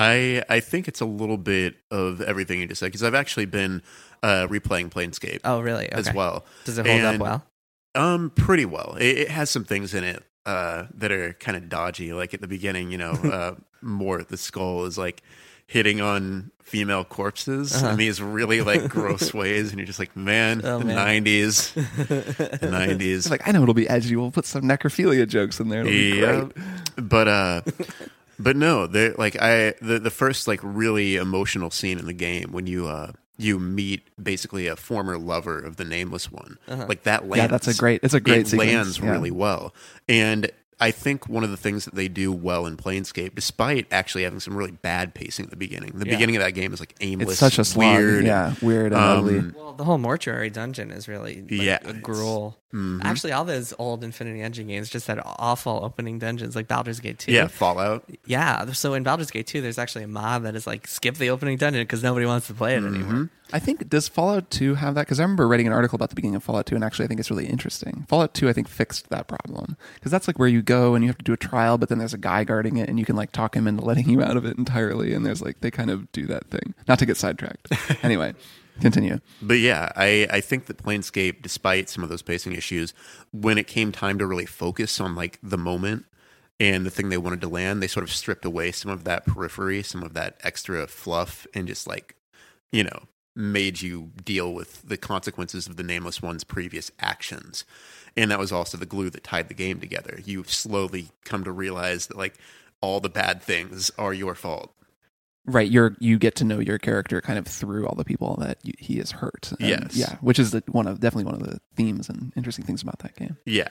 I I think it's a little bit of everything you just said, because I've actually been uh, replaying Planescape Oh, really? as Okay. well. Does it hold up And well? Um, pretty well. It, it has some things in it uh, that are kind of dodgy. Like at the beginning, you know, uh, more the skull is like hitting on female corpses Uh-huh. in these really like gross ways, and you're just like, man, Oh, the man. nineties, the nineties. It's like, I know it'll be edgy. We'll put some necrophilia jokes in there. It'll be Yeah, great. but uh, but no, they like I the the first like really emotional scene in the game when you uh you meet basically a former lover of the nameless one, Uh-huh. like that lands. Yeah, that's a great- it's a great it sequence, lands yeah. really well, and I think one of the things that they do well in Planescape, despite actually having some really bad pacing at the beginning, the Yeah. beginning of that game is like aimless, It's such a slog. weird, Yeah, weird and um, ugly. Well, the whole mortuary dungeon is really like, Yeah, a gruel. Mhm. Actually, all those old Infinity Engine games just had awful opening dungeons, like Baldur's Gate two. Yeah, Fallout. Yeah, so in Baldur's Gate two, there's actually a mod that is like skip the opening dungeon because nobody wants to play it Mm-hmm. anymore. I think, does Fallout two have that? Because I remember writing an article about the beginning of Fallout two, and actually I think it's really interesting. Fallout two, I think, fixed that problem. Because that's like where you go and you have to do a trial, but then there's a guy guarding it, and you can like talk him into letting you out of it entirely, and there's like, they kind of do that thing. Not to get sidetracked. Anyway, continue. But yeah, I, I think that Planescape, despite some of those pacing issues, when it came time to really focus on like the moment and the thing they wanted to land, they sort of stripped away some of that periphery, some of that extra fluff, and just like, you know, made you deal with the consequences of the Nameless One's previous actions. And that was also the glue that tied the game together. You slowly come to realize that like all the bad things are your fault. Right, you're you get to know your character kind of through all the people that you, he has hurt. And, Yes. yeah, which is the, one of definitely one of the themes and interesting things about that game. Yeah.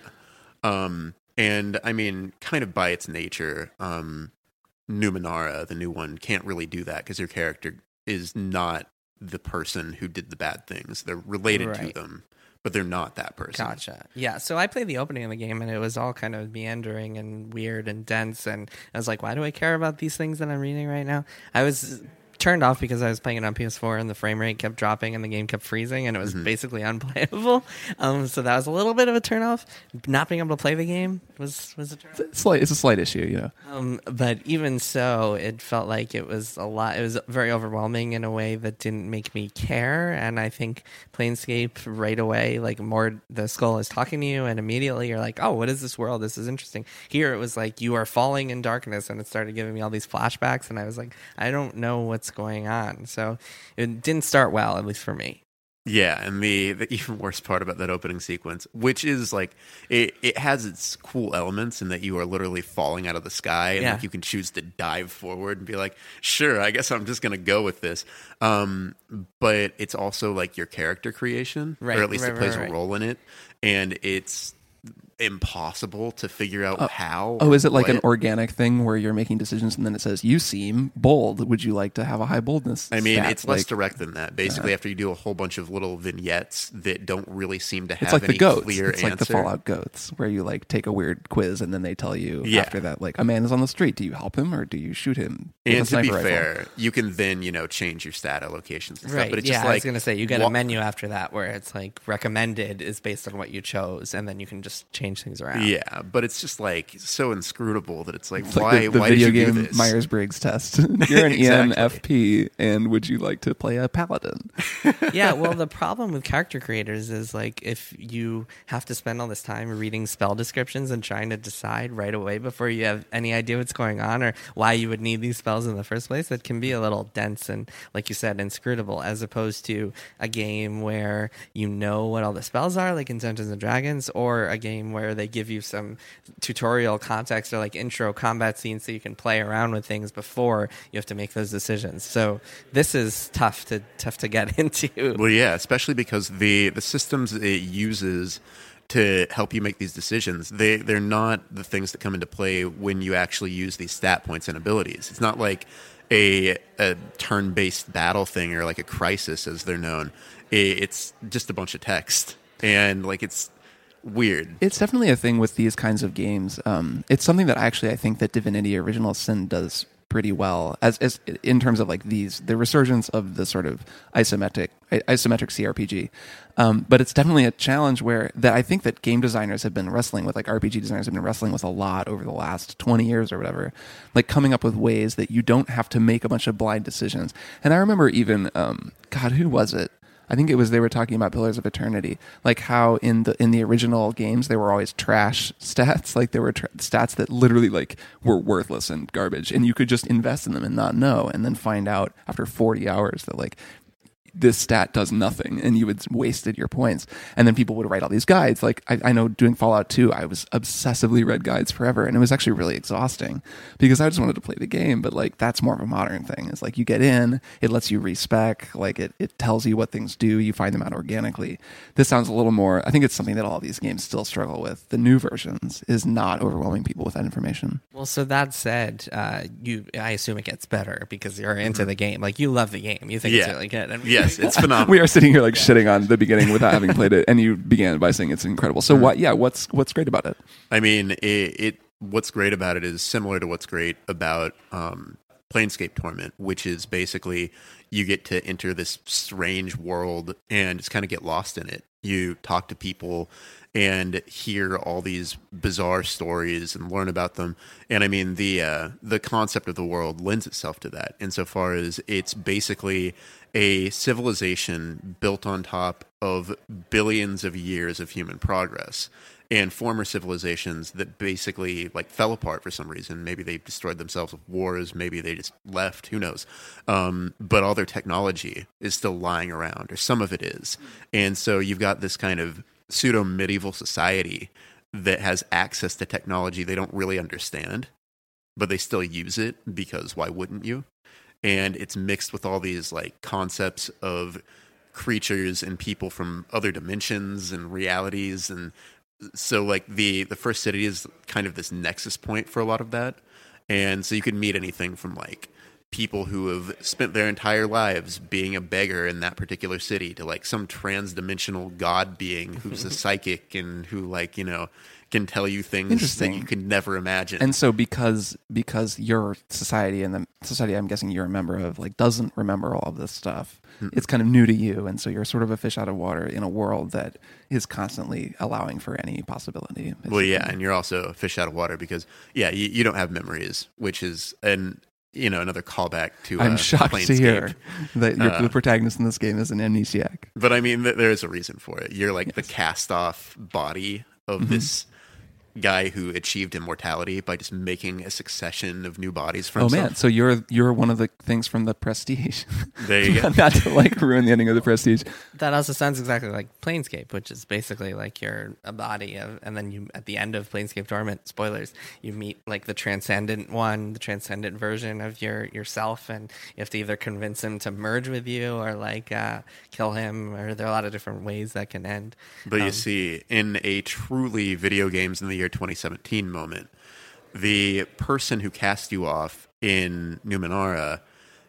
Um, and I mean, kind of by its nature, um, Numenera, the new one, can't really do that because your character is not the person who did the bad things. They're related Right. to them, but they're not that person. Gotcha. Yeah. So I played the opening of the game and it was all kind of meandering and weird and dense. And I was like, why do I care about these things that I'm reading right now? I was turned off because I was playing it on P S four and the frame rate kept dropping and the game kept freezing and it was basically unplayable. Um, so that was a little bit of a turnoff. Not being able to play the game was, was a turnoff. It's, slight, it's a slight issue, you know. Um, but even so, it felt like it was a lot. It was very overwhelming in a way that didn't make me care. And I think Planescape right away, like more, the skull is talking to you, and immediately you're like, "Oh, what is this world? This is interesting." Here, it was like you are falling in darkness, and it started giving me all these flashbacks, and I was like, "I don't know what's going on." So it didn't start well, at least for me. Yeah, and the, the even worse part about that opening sequence, which is like it, it has its cool elements in that you are literally falling out of the sky, and Yeah. like you can choose to dive forward and be like, sure, I guess I'm just gonna go with this. Um, but it's also like your character creation, Right, or at least right, it plays right, right. a role in it, and it's impossible to figure out how. Oh, is it like what. an organic thing where you're making decisions and then it says, you seem bold. Would you like to have a high boldness? I mean, stat? it's less Like, direct than that. Basically, after you do a whole bunch of little vignettes that don't really seem to have it's like any the goats. clear It's answer. like the Fallout goats, where you like take a weird quiz and then they tell you Yeah. after that, like, a man is on the street. Do you help him or do you shoot him? with a And to be sniper rifle? fair, you can then, you know, change your stat allocations and stuff. Right. But it's yeah, just I like was going to say, you get wa- a menu after that where it's like recommended is based on what you chose, and then you can just change things around. Yeah, but it's just like so inscrutable that it's like, It's why? like the, the why video did you game do this? Myers Briggs test. You're an E N F Exactly. P, and would you like to play a paladin? Yeah, well, the problem with character creators is like if you have to spend all this time reading spell descriptions and trying to decide right away before you have any idea what's going on or why you would need these spells in the first place, it can be a little dense and, like you said, inscrutable, as opposed to a game where you know what all the spells are, like in Dungeons and Dragons, or a game where they give you some tutorial context or like intro combat scenes so you can play around with things before you have to make those decisions. So this is tough to tough to get into. Well, yeah, especially because the the systems it uses to help you make these decisions, they they're not the things that come into play when you actually use these stat points and abilities. It's not like a a turn-based battle thing or like a crisis as they're known. It, it's just a bunch of text, and like it's weird. It's definitely a thing with these kinds of games. Um, it's something that actually I think that Divinity Original Sin does pretty well, as, as in terms of like these the resurgence of the sort of isometric isometric C R P G. Um, but it's definitely a challenge where that I think that game designers have been wrestling with, like R P G designers have been wrestling with a lot over the last twenty years or whatever, like coming up with ways that you don't have to make a bunch of blind decisions. And I remember even, um, God, who was it? I think it was they were talking about Pillars of Eternity, like how in the in the original games they were always trash stats, like there were tra- stats that literally like were worthless and garbage, and you could just invest in them and not know, and then find out after forty hours that like this stat does nothing, and you had wasted your points. And then people would write all these guides. Like I, I know doing Fallout two, I was obsessively read guides forever, and it was actually really exhausting because I just wanted to play the game. But like that's more of a modern thing. It's like you get in, it lets you respec, like it, it tells you what things do, you find them out organically. This sounds a little more, I think it's something that all these games still struggle with. The new versions is not overwhelming people with that information. Well, so that said, uh, you I assume it gets better because you're into the game. Like you love the game. You think Yeah. it's really good. And Yes, it's phenomenal. We are sitting here like shitting on the beginning without having played it, and you began by saying it's incredible. So what? Yeah, what's what's great about it? I mean, it, it. What's great about it is similar to what's great about um, Planescape Torment, which is basically you get to enter this strange world and just kind of get lost in it. You talk to people and hear all these bizarre stories and learn about them. And I mean, the uh, the concept of the world lends itself to that insofar as it's basically a civilization built on top of billions of years of human progress and former civilizations that basically like fell apart for some reason. Maybe they destroyed themselves with wars. Maybe they just left. Who knows? Um, but all their technology is still lying around, or some of it is. And so you've got this kind of pseudo medieval society that has access to technology they don't really understand, but they still use it because why wouldn't you? And it's mixed with all these like concepts of creatures and people from other dimensions and realities. And so like the, the first city is kind of this nexus point for a lot of that. And so you can meet anything from like people who have spent their entire lives being a beggar in that particular city to like some trans-dimensional god being who's a psychic and who like, you know, can tell you things Interesting. that you could never imagine. And so because because your society and the society I'm guessing you're a member of like doesn't remember all of this stuff, Mm-mm. it's kind of new to you, and so you're sort of a fish out of water in a world that is constantly allowing for any possibility. Well, yeah, and you're also a fish out of water because yeah, you, you don't have memories, which is an you know another callback to. I'm uh, shocked Planescape. to hear that you're, Uh, the protagonist in this game is an amnesiac. But I mean, th- there is a reason for it. You're like Yes. the cast-off body of Mhm. this guy who achieved immortality by just making a succession of new bodies for Oh himself. man, so you're you're one of the things from the Prestige. There you go. Not to like ruin the ending of the Prestige. that also sounds exactly like Planescape, which is basically like you're a body of, and then you at the end of Planescape Torment, spoilers, you meet like the transcendent one, the transcendent version of your yourself, and you have to either convince him to merge with you or like uh, kill him, or there are a lot of different ways that can end. But Um, you see, in a truly video games in the year twenty seventeen moment, the person who cast you off in Numenera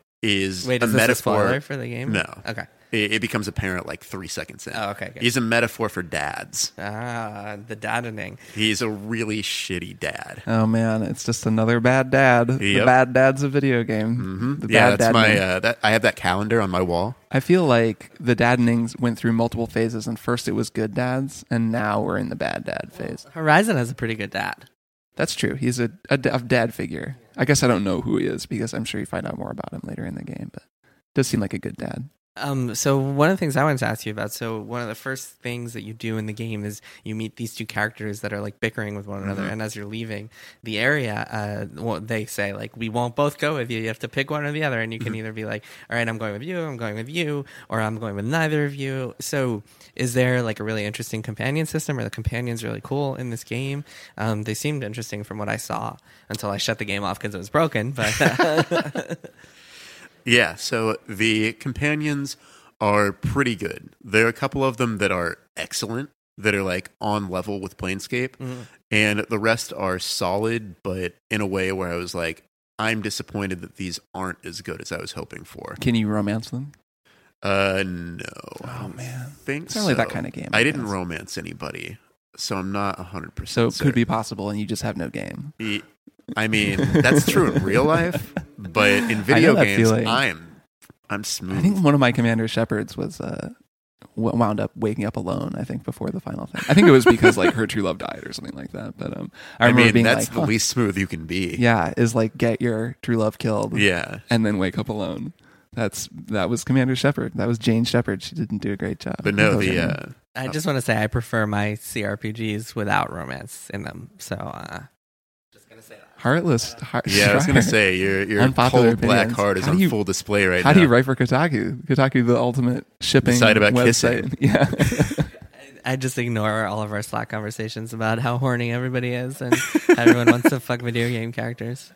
is Wait, a is this a metaphor spoiler for the game? No. Okay. It, it becomes apparent like three seconds in. Oh, okay, good. He's a metaphor for dads. Ah, the daddening. He's a really shitty dad. Oh man, it's just another bad dad. The Yep. bad dad's a video game. Mm-hmm. The Yeah, bad that's my. daddening. Uh, that I have that calendar on my wall. I feel like the daddennings went through multiple phases, and first it was good dads, and now we're in the bad dad phase. Horizon has a pretty good dad. That's true. He's a, a, a dad figure. I guess I don't know who he is because I'm sure you find out more about him later in the game, but does seem like a good dad. Um, so one of the things I wanted to ask you about, so one of the first things that you do in the game is you meet these two characters that are like bickering with one another, Mhm. and as you're leaving the area, uh, well, they say like, we won't both go with you. You have to pick one or the other, and you can either be like, all right, I'm going with you, I'm going with you, or I'm going with neither of you. So is there like a really interesting companion system? Are the companions really cool in this game? Um, they seemed interesting from what I saw until I shut the game off because it was broken, but... Yeah, so the companions are pretty good. There are a couple of them that are excellent, that are like on level with Planescape, Mhm. and the rest are solid, but in a way where I was like, I'm disappointed that these aren't as good as I was hoping for. Can you romance them? Uh, no. Oh man, think it's not really so. that kind of game. I didn't guess. romance anybody, so I'm not one hundred percent So it certain. could be possible, and you just have no game. E- I mean, that's true in real life, but in video that games, feeling. I'm I'm smooth. I think one of my commander shepherds was uh, w- wound up waking up alone. I think before the final thing. I think it was because like her true love died or something like that. But um, I I, remember mean, being that's like, the huh. least smooth you can be. Yeah, is like get your true love killed. Yeah. and then wake up alone. That's that was Commander Shepard. That was Jane Shepard. She didn't do a great job. But no, Those the are- uh, I just want to say I prefer my C R P Gs without romance in them. So, uh, just gonna say that. Heartless. Heart, yeah, I was gonna say your your Unpopular cold black opinions. heart is How on do you- full display right How now. do you write for Kotaku? Kotaku, the ultimate shipping Site about website. kissing. Yeah. I just ignore all of our Slack conversations about how horny everybody is and everyone wants to fuck video game characters.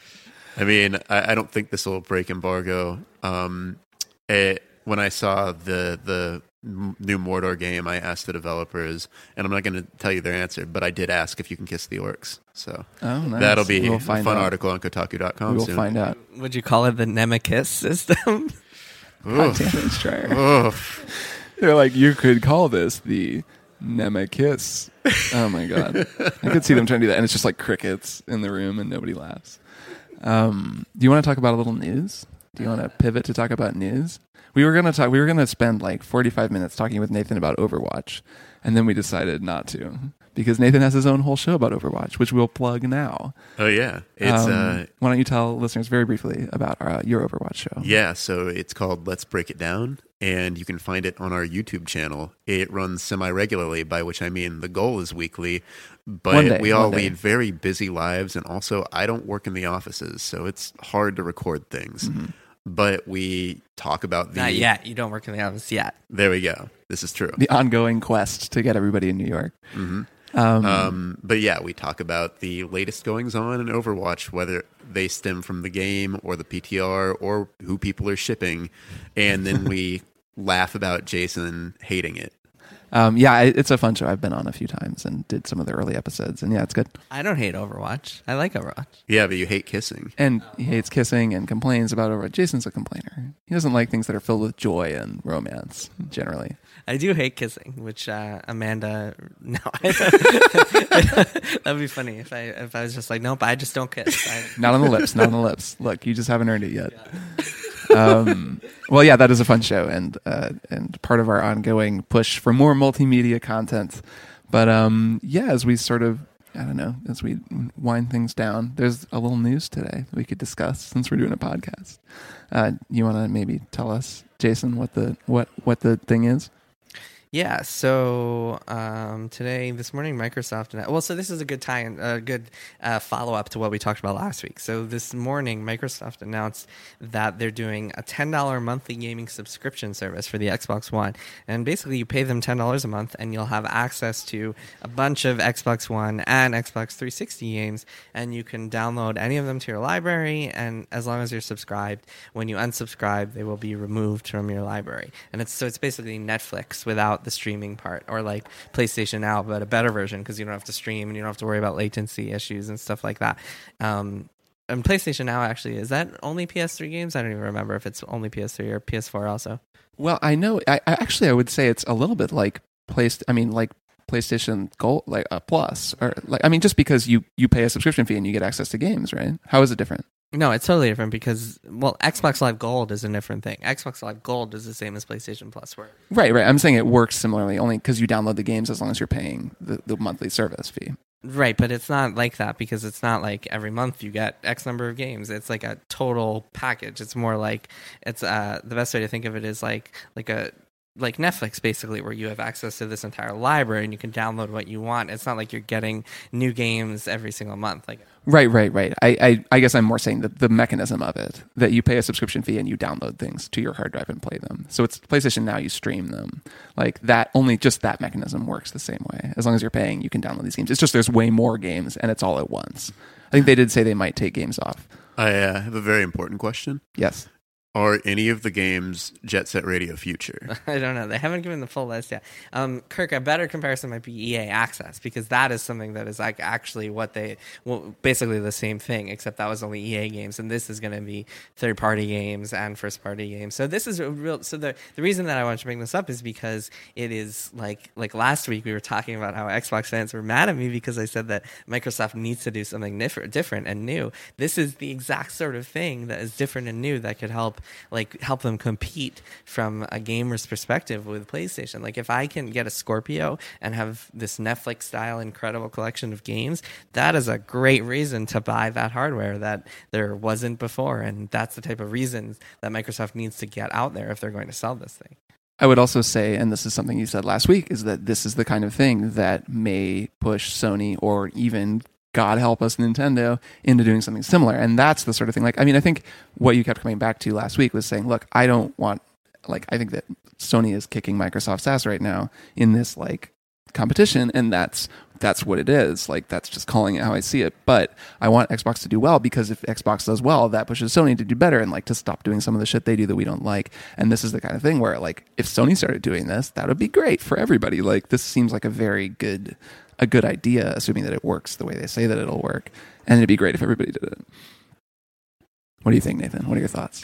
I mean, I, I don't think this will break embargo. Um, it, when I saw the the m- new Mordor game, I asked the developers, and I'm not going to tell you their answer, but I did ask if you can kiss the orcs. So Oh, nice. that'll be We'll a find fun out. article on Kotaku dot com We will soon. find out. Would you call it the Nemekiss system? God damn it, Stryer. Oof. They're like, you could call this the Nemekiss. Oh my god. I could see them trying to do that, and it's just like crickets in the room and nobody laughs. Um, do you want to talk about a little news? Do you want to pivot to talk about news? We were gonna talk. We were gonna spend like forty-five minutes talking with Nathan about Overwatch, and then we decided not to because Nathan has his own whole show about Overwatch, which we'll plug now. Oh yeah, it's Um, uh, why don't you tell listeners very briefly about uh, your Overwatch show? yeah. So it's called Let's Break It Down, and you can find it on our YouTube channel. It runs semi-regularly, by which I mean the goal is weekly, One but day, we all one day. lead very busy lives, and also I don't work in the offices, so it's hard to record things. Mm-hmm. But we talk about the Not yet. You don't work in the office yet. There we go. This is true. The ongoing quest to get everybody in New York. hmm Um, Um, but yeah, we talk about the latest goings on in Overwatch, whether they stem from the game or the P T R or who people are shipping, and then we laugh about Jason hating it. Um, yeah, it- it's a fun show. I've been on a few times and did some of the early episodes, and yeah, it's good. I don't hate Overwatch. I like Overwatch. Yeah, but you hate kissing. And he hates kissing and complains about Overwatch. Jason's a complainer. He doesn't like things that are filled with joy and romance, generally. I do hate kissing, which uh, Amanda. No, that'd be funny if I if I was just like, nope, I just don't kiss. I, Not on the lips, not on the lips. Look, you just haven't earned it yet. Um, well, yeah, that is a fun show and uh, and part of our ongoing push for more multimedia content. But um, yeah, as we sort of, I don't know, as we wind things down, there's a little news today that we could discuss since we're doing a podcast. Uh, you want to maybe tell us, Jason, what the what what the thing is? Yeah, so um, today, this morning, Microsoft, and well, so this is a good tie, a good uh, follow up to what we talked about last week. So this morning, Microsoft announced that they're doing a ten dollars monthly gaming subscription service for the Xbox One, and basically you pay them ten dollars a month, and you'll have access to a bunch of Xbox One and Xbox three sixty games, and you can download any of them to your library, and as long as you're subscribed, when you unsubscribe, they will be removed from your library, and it's so it's basically Netflix without the streaming part, or like PlayStation Now, but a better version because you don't have to stream and you don't have to worry about latency issues and stuff like that. Um, and PlayStation Now actually, is that only P S three games? I don't even remember if it's only P S three or P S four also. Well, I know. I, I actually I would say it's a little bit like place. I mean, like PlayStation Gold, like a Plus, or like I mean, just because you you pay a subscription fee and you get access to games, right? How is it different? No, it's totally different because, well, Xbox Live Gold is a different thing. Xbox Live Gold is the same as PlayStation Plus. Where Right, right. I'm saying it works similarly only because you download the games as long as you're paying the, the monthly service fee. Right, but it's not like that because it's not like every month you get X number of games. It's like a total package. It's more like it's uh the best way to think of it is like like a like Netflix basically, where you have access to this entire library and you can download what you want. It's not like you're getting new games every single month. Like Right, right, right. I, I, I guess I'm more saying that the mechanism of it, that you pay a subscription fee and you download things to your hard drive and play them. So it's PlayStation Now, you stream them. Like that, only just that mechanism works the same way. As long as you're paying, you can download these games. It's just there's way more games and it's all at once. I think they did say they might take games off. I uh, have a very important question. Yes. Are any of the games Jet Set Radio Future? I don't know. They haven't given the full list yet. Um, Kirk, a better comparison might be E A Access, because that is something that is like actually what they, well, basically the same thing, except that was only E A games, and this is going to be third-party games and first-party games. So this is a real. So the the reason that I wanted to bring this up is because it is like like last week we were talking about how Xbox fans were mad at me because I said that Microsoft needs to do something different, different and new. This is the exact sort of thing that is different and new that could help help like help them compete from a gamer's perspective with PlayStation. Like if I can get a Scorpio and have this Netflix style incredible collection of games, that is a great reason to buy that hardware that there wasn't before, and that's the type of reasons that Microsoft needs to get out there if they're going to sell this thing. I would also say, and this is something you said last week, is that this is the kind of thing that may push Sony or even, God help us, Nintendo into doing something similar. And that's the sort of thing, like, I mean, I think what you kept coming back to last week was saying, look, I don't want, like, I think that Sony is kicking Microsoft's ass right now in this, like, competition, and that's that's what it is. Like, that's just calling it how I see it. But I want Xbox to do well, because if Xbox does well, that pushes Sony to do better and like to stop doing some of the shit they do that we don't like. And this is the kind of thing where, like, if Sony started doing this, that would be great for everybody. Like, this seems like a very good a good idea, assuming that it works the way they say that it'll work. And it'd be great if everybody did it. What do you think, Nathan? What are your thoughts?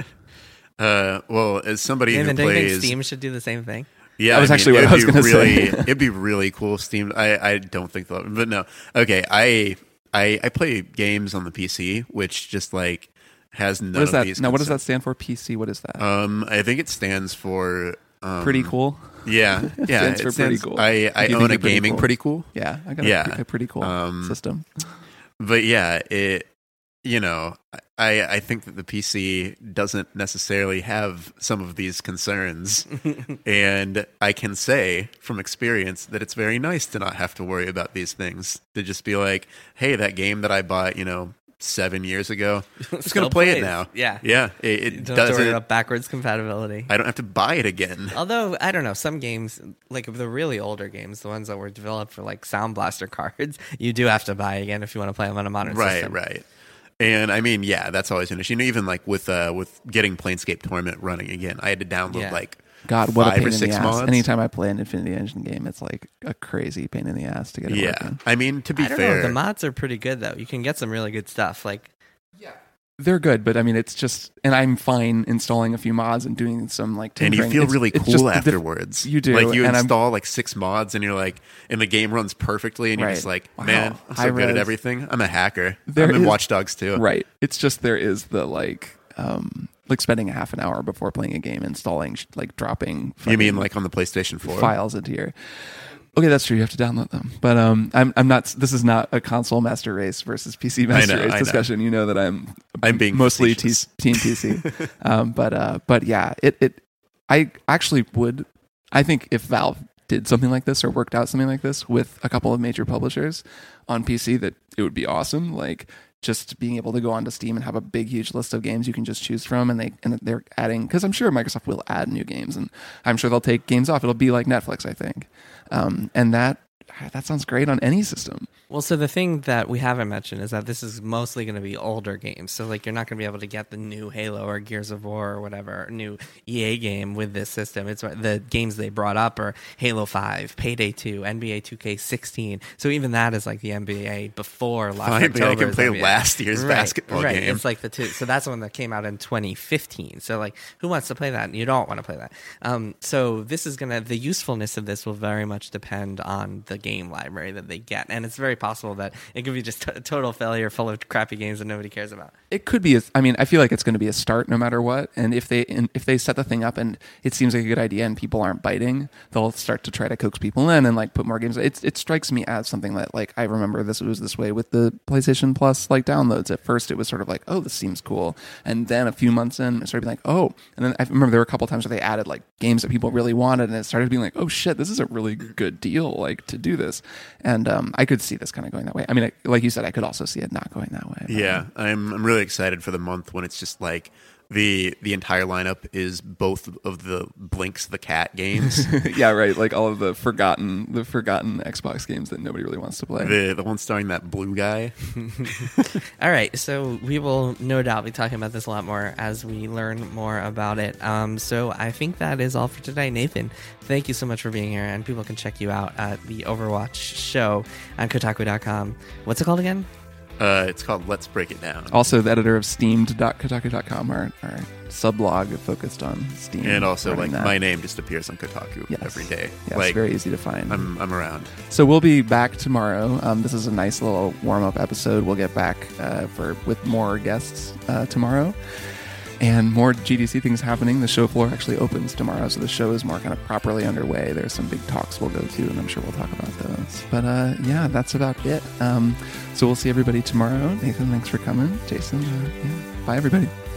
uh, well, as somebody Nathan, who do you think plays, Steam should do the same thing? Yeah, that was I mean, actually what I was going to really, say. It'd be really cool if Steam. I, I don't think they'll, but no. Okay, I, I I play games on the P C, which just like has none what is of that? these. Now, what does that concerns. stand for? P C. What is that? Um, I think it stands for um, pretty cool. Yeah, yeah. Stands it for stands, pretty cool. I, I Do you own think a you're pretty gaming cool? pretty cool. Yeah, I got a, Yeah. pretty, a pretty cool Um, system. But yeah, it. You know, I I think that the P C doesn't necessarily have some of these concerns, and I can say from experience that it's very nice to not have to worry about these things. To just be like, hey, that game that I bought, you know, seven years ago, I'm just gonna Still play plays. it now. Yeah. yeah. It, You it don't have to worry doesn't. about backwards compatibility. I don't have to buy it again. Although, I don't know, some games, like the really older games, the ones that were developed for like Sound Blaster cards, you do have to buy again if you want to play them on a modern Right, system. right. And I mean, yeah, that's always an issue. You know, even like with uh, with getting Planescape Torment running again, I had to download Yeah. like God, what a five pain or in six the ass. mods. Anytime I play an Infinity Engine game, it's like a crazy pain in the ass to get it Yeah, working. I mean, to be I don't fair, know, the mods are pretty good though. You can get some really good stuff. Like, They're good, but I mean, it's just, and I'm fine installing a few mods and doing some like and tinkering. you feel It's- really it's cool just the diff- afterwards. You do, like you and I'm- install like six mods, and you're like, and the game runs perfectly, and you're Right. just like, Wow. man, I'm so High good at res. everything. I'm a hacker. There I'm in is- Watch Dogs too. Right. It's just there is the like, um, like spending a half an hour before playing a game installing, sh- like dropping. You mean fucking like on the PlayStation four? files into your. Okay, that's true. You have to download them, but um, I'm I'm not. This is not a console master race versus P C master know, race I know. discussion. You know that I'm I'm being mostly t- facetious. team P C, um, but uh, but yeah, it it. I actually would. I think if Valve did something like this or worked out something like this with a couple of major publishers on P C, that it would be awesome. Like just being able to go onto Steam and have a big, huge list of games you can just choose from, and they and they're adding, because I'm sure Microsoft will add new games, and I'm sure they'll take games off. It'll be like Netflix, I think, um, and that that sounds great on any system. well, so the thing that we haven't mentioned is that this is mostly going to be older games. So, like, you're not going to be able to get the new Halo or Gears of War or whatever new E A game with this system. It's the games they brought up are Halo five, Payday two, N B A two K sixteen. So even that is like the N B A before last Finally, I October's can play N B A. last year's Right, basketball right. game. It's like the two. So that's one that came out in twenty fifteen. So like, who wants to play that? You don't want to play that. Um, so this is gonna. The usefulness of this will very much depend on the game library that they get, and it's very possible that it could be just a total failure, full of crappy games that nobody cares about. It could be. A, I mean, I feel like it's going to be a start no matter what. And if they and if they set the thing up and it seems like a good idea and people aren't biting, they'll start to try to coax people in and like put more games. It it strikes me as something that like I remember this was this way with the PlayStation Plus like downloads. At first, it was sort of like, oh, this seems cool, and then a few months in, it started being like, oh, and then I remember there were a couple times where they added like games that people really wanted, and it started being like, oh shit, this is a really good deal, like to do this. And um, I could see this kind of going that way. I mean, I, like you said, I could also see it not going that way. But, Yeah, I'm I'm really excited for the month when it's just like the the entire lineup is both of the Blinks the Cat games. yeah, right. Like all of the forgotten, the forgotten Xbox games that nobody really wants to play. the the one starring that blue guy. All right, so we will no doubt be talking about this a lot more as we learn more about it. Um, so I think that is all for today. Nathan, thank you so much for being here, and people can check you out at the Overwatch show on Kotaku dot com. What's it called again? Uh, it's called Let's Break It Down. Also, the editor of steamed dot kotaku dot com, our, our sub-blog focused on Steam. And also, like, running that. my name just appears on Kotaku Yes. every day. Yeah, like, it's very easy to find. I'm I'm around. So we'll be back tomorrow. Um, this is a nice little warm-up episode. We'll get back uh, for with more guests uh, tomorrow. and more G D C things happening. The show floor actually opens tomorrow, so the show is more kind of properly underway. There's some big talks we'll go to, and I'm sure we'll talk about those. But uh, yeah, that's about it. Um, so we'll see everybody tomorrow. Nathan, thanks for coming. Jason, uh, yeah. Bye, everybody.